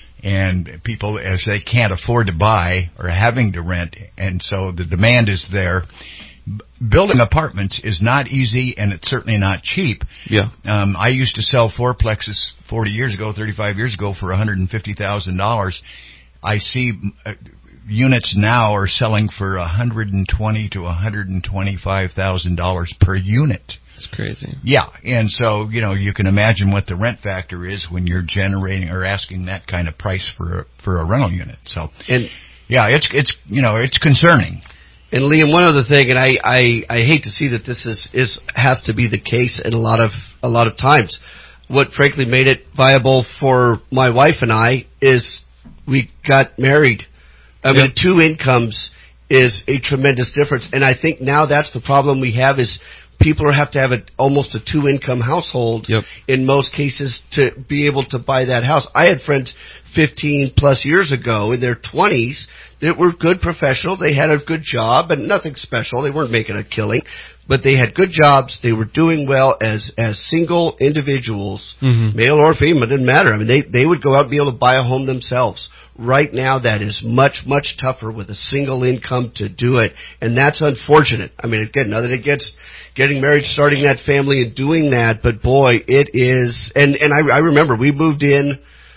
And people, as they can't afford to buy, are having to rent. And so the demand is there. Building apartments is not easy, and it's certainly not cheap. Yeah. Um, I used to sell fourplexes forty years ago, thirty-five years ago, for one hundred fifty thousand dollars. I see uh, units now are selling for one hundred twenty thousand to one hundred twenty-five thousand dollars per unit. It's crazy. Yeah, and so, you know, you can imagine what the rent factor is when you're generating or asking that kind of price for a, for a rental unit. So, and yeah, it's it's you know, it's concerning. And Liam, one other thing, and I, I, I hate to see that this is, is has to be the case in a lot of a lot of times. What frankly made it viable for my wife and I is we got married. I mean, yep. two incomes is a tremendous difference, and I think now that's the problem we have is people have to have a, almost a two-income household yep. in most cases to be able to buy that house. I had friends fifteen plus years ago in their twenties that were good professionals. They had a good job and nothing special. They weren't making a killing, but they had good jobs. They were doing well as as single individuals, mm-hmm. male or female, it didn't matter. I mean, they they would go out and be able to buy a home themselves. Right now, that is much, much tougher with a single income to do it, and that's unfortunate. I mean, again, nothing against getting married, starting that family, and doing that, but boy, it is. And and I, I remember we moved in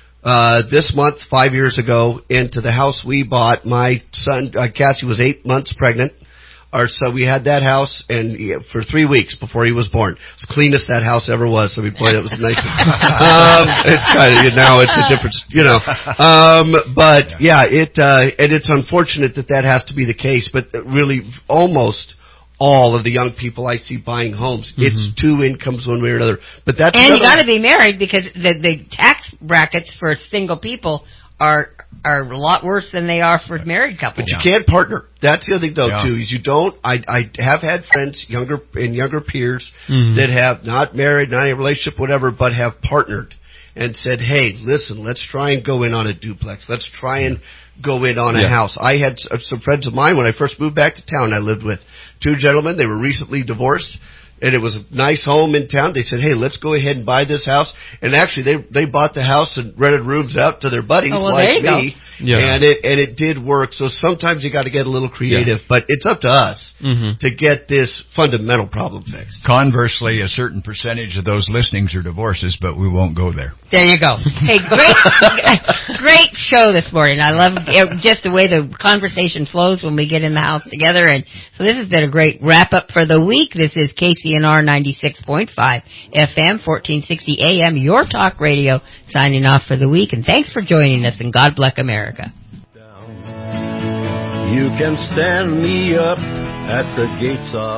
uh this month, five years ago, into the house we bought. My son, uh, Cassie, was eight months pregnant. Our son, we had that house, and yeah, for three weeks before he was born. It's the cleanest that house ever was. So, I mean, boy, that was nice. um, it's kind of, now it's a different, you know. Um, but yeah, it, uh, and it's unfortunate that that has to be the case, but really almost all of the young people I see buying homes, mm-hmm. it's two incomes one way or another. But that's and you got to be married because the the tax brackets for single people are are a lot worse than they are for married couples. But you can't partner. That's the other thing, though, Yeah. too, is you don't. I I have had friends, younger and younger peers, Mhm. that have not married, not in a relationship, whatever, but have partnered and said, "Hey, listen, let's try and go in on a duplex. Let's try and go in on a Yeah. house." I had s- some friends of mine when I first moved back to town. I lived with two gentlemen. They were recently divorced. And it was a nice home in town. They said, "Hey, let's go ahead and buy this house." And actually, they they bought the house and rented rooms out to their buddies Oh, well, like there you me. go. Yeah. And it and it did work. So sometimes you got to get a little creative, but it's up to us Mhm. to get this fundamental problem fixed. Conversely, a certain percentage of those listings are divorces, but we won't go there. There you go. Hey, great, great show this morning. I love it, just the way the conversation flows when we get in the house together. And so this has been a great wrap up for the week. This is K C N R ninety-six point five F M, fourteen sixty A M, your talk radio, signing off for the week. And thanks for joining us, and God bless America. You can stand me up at the gates of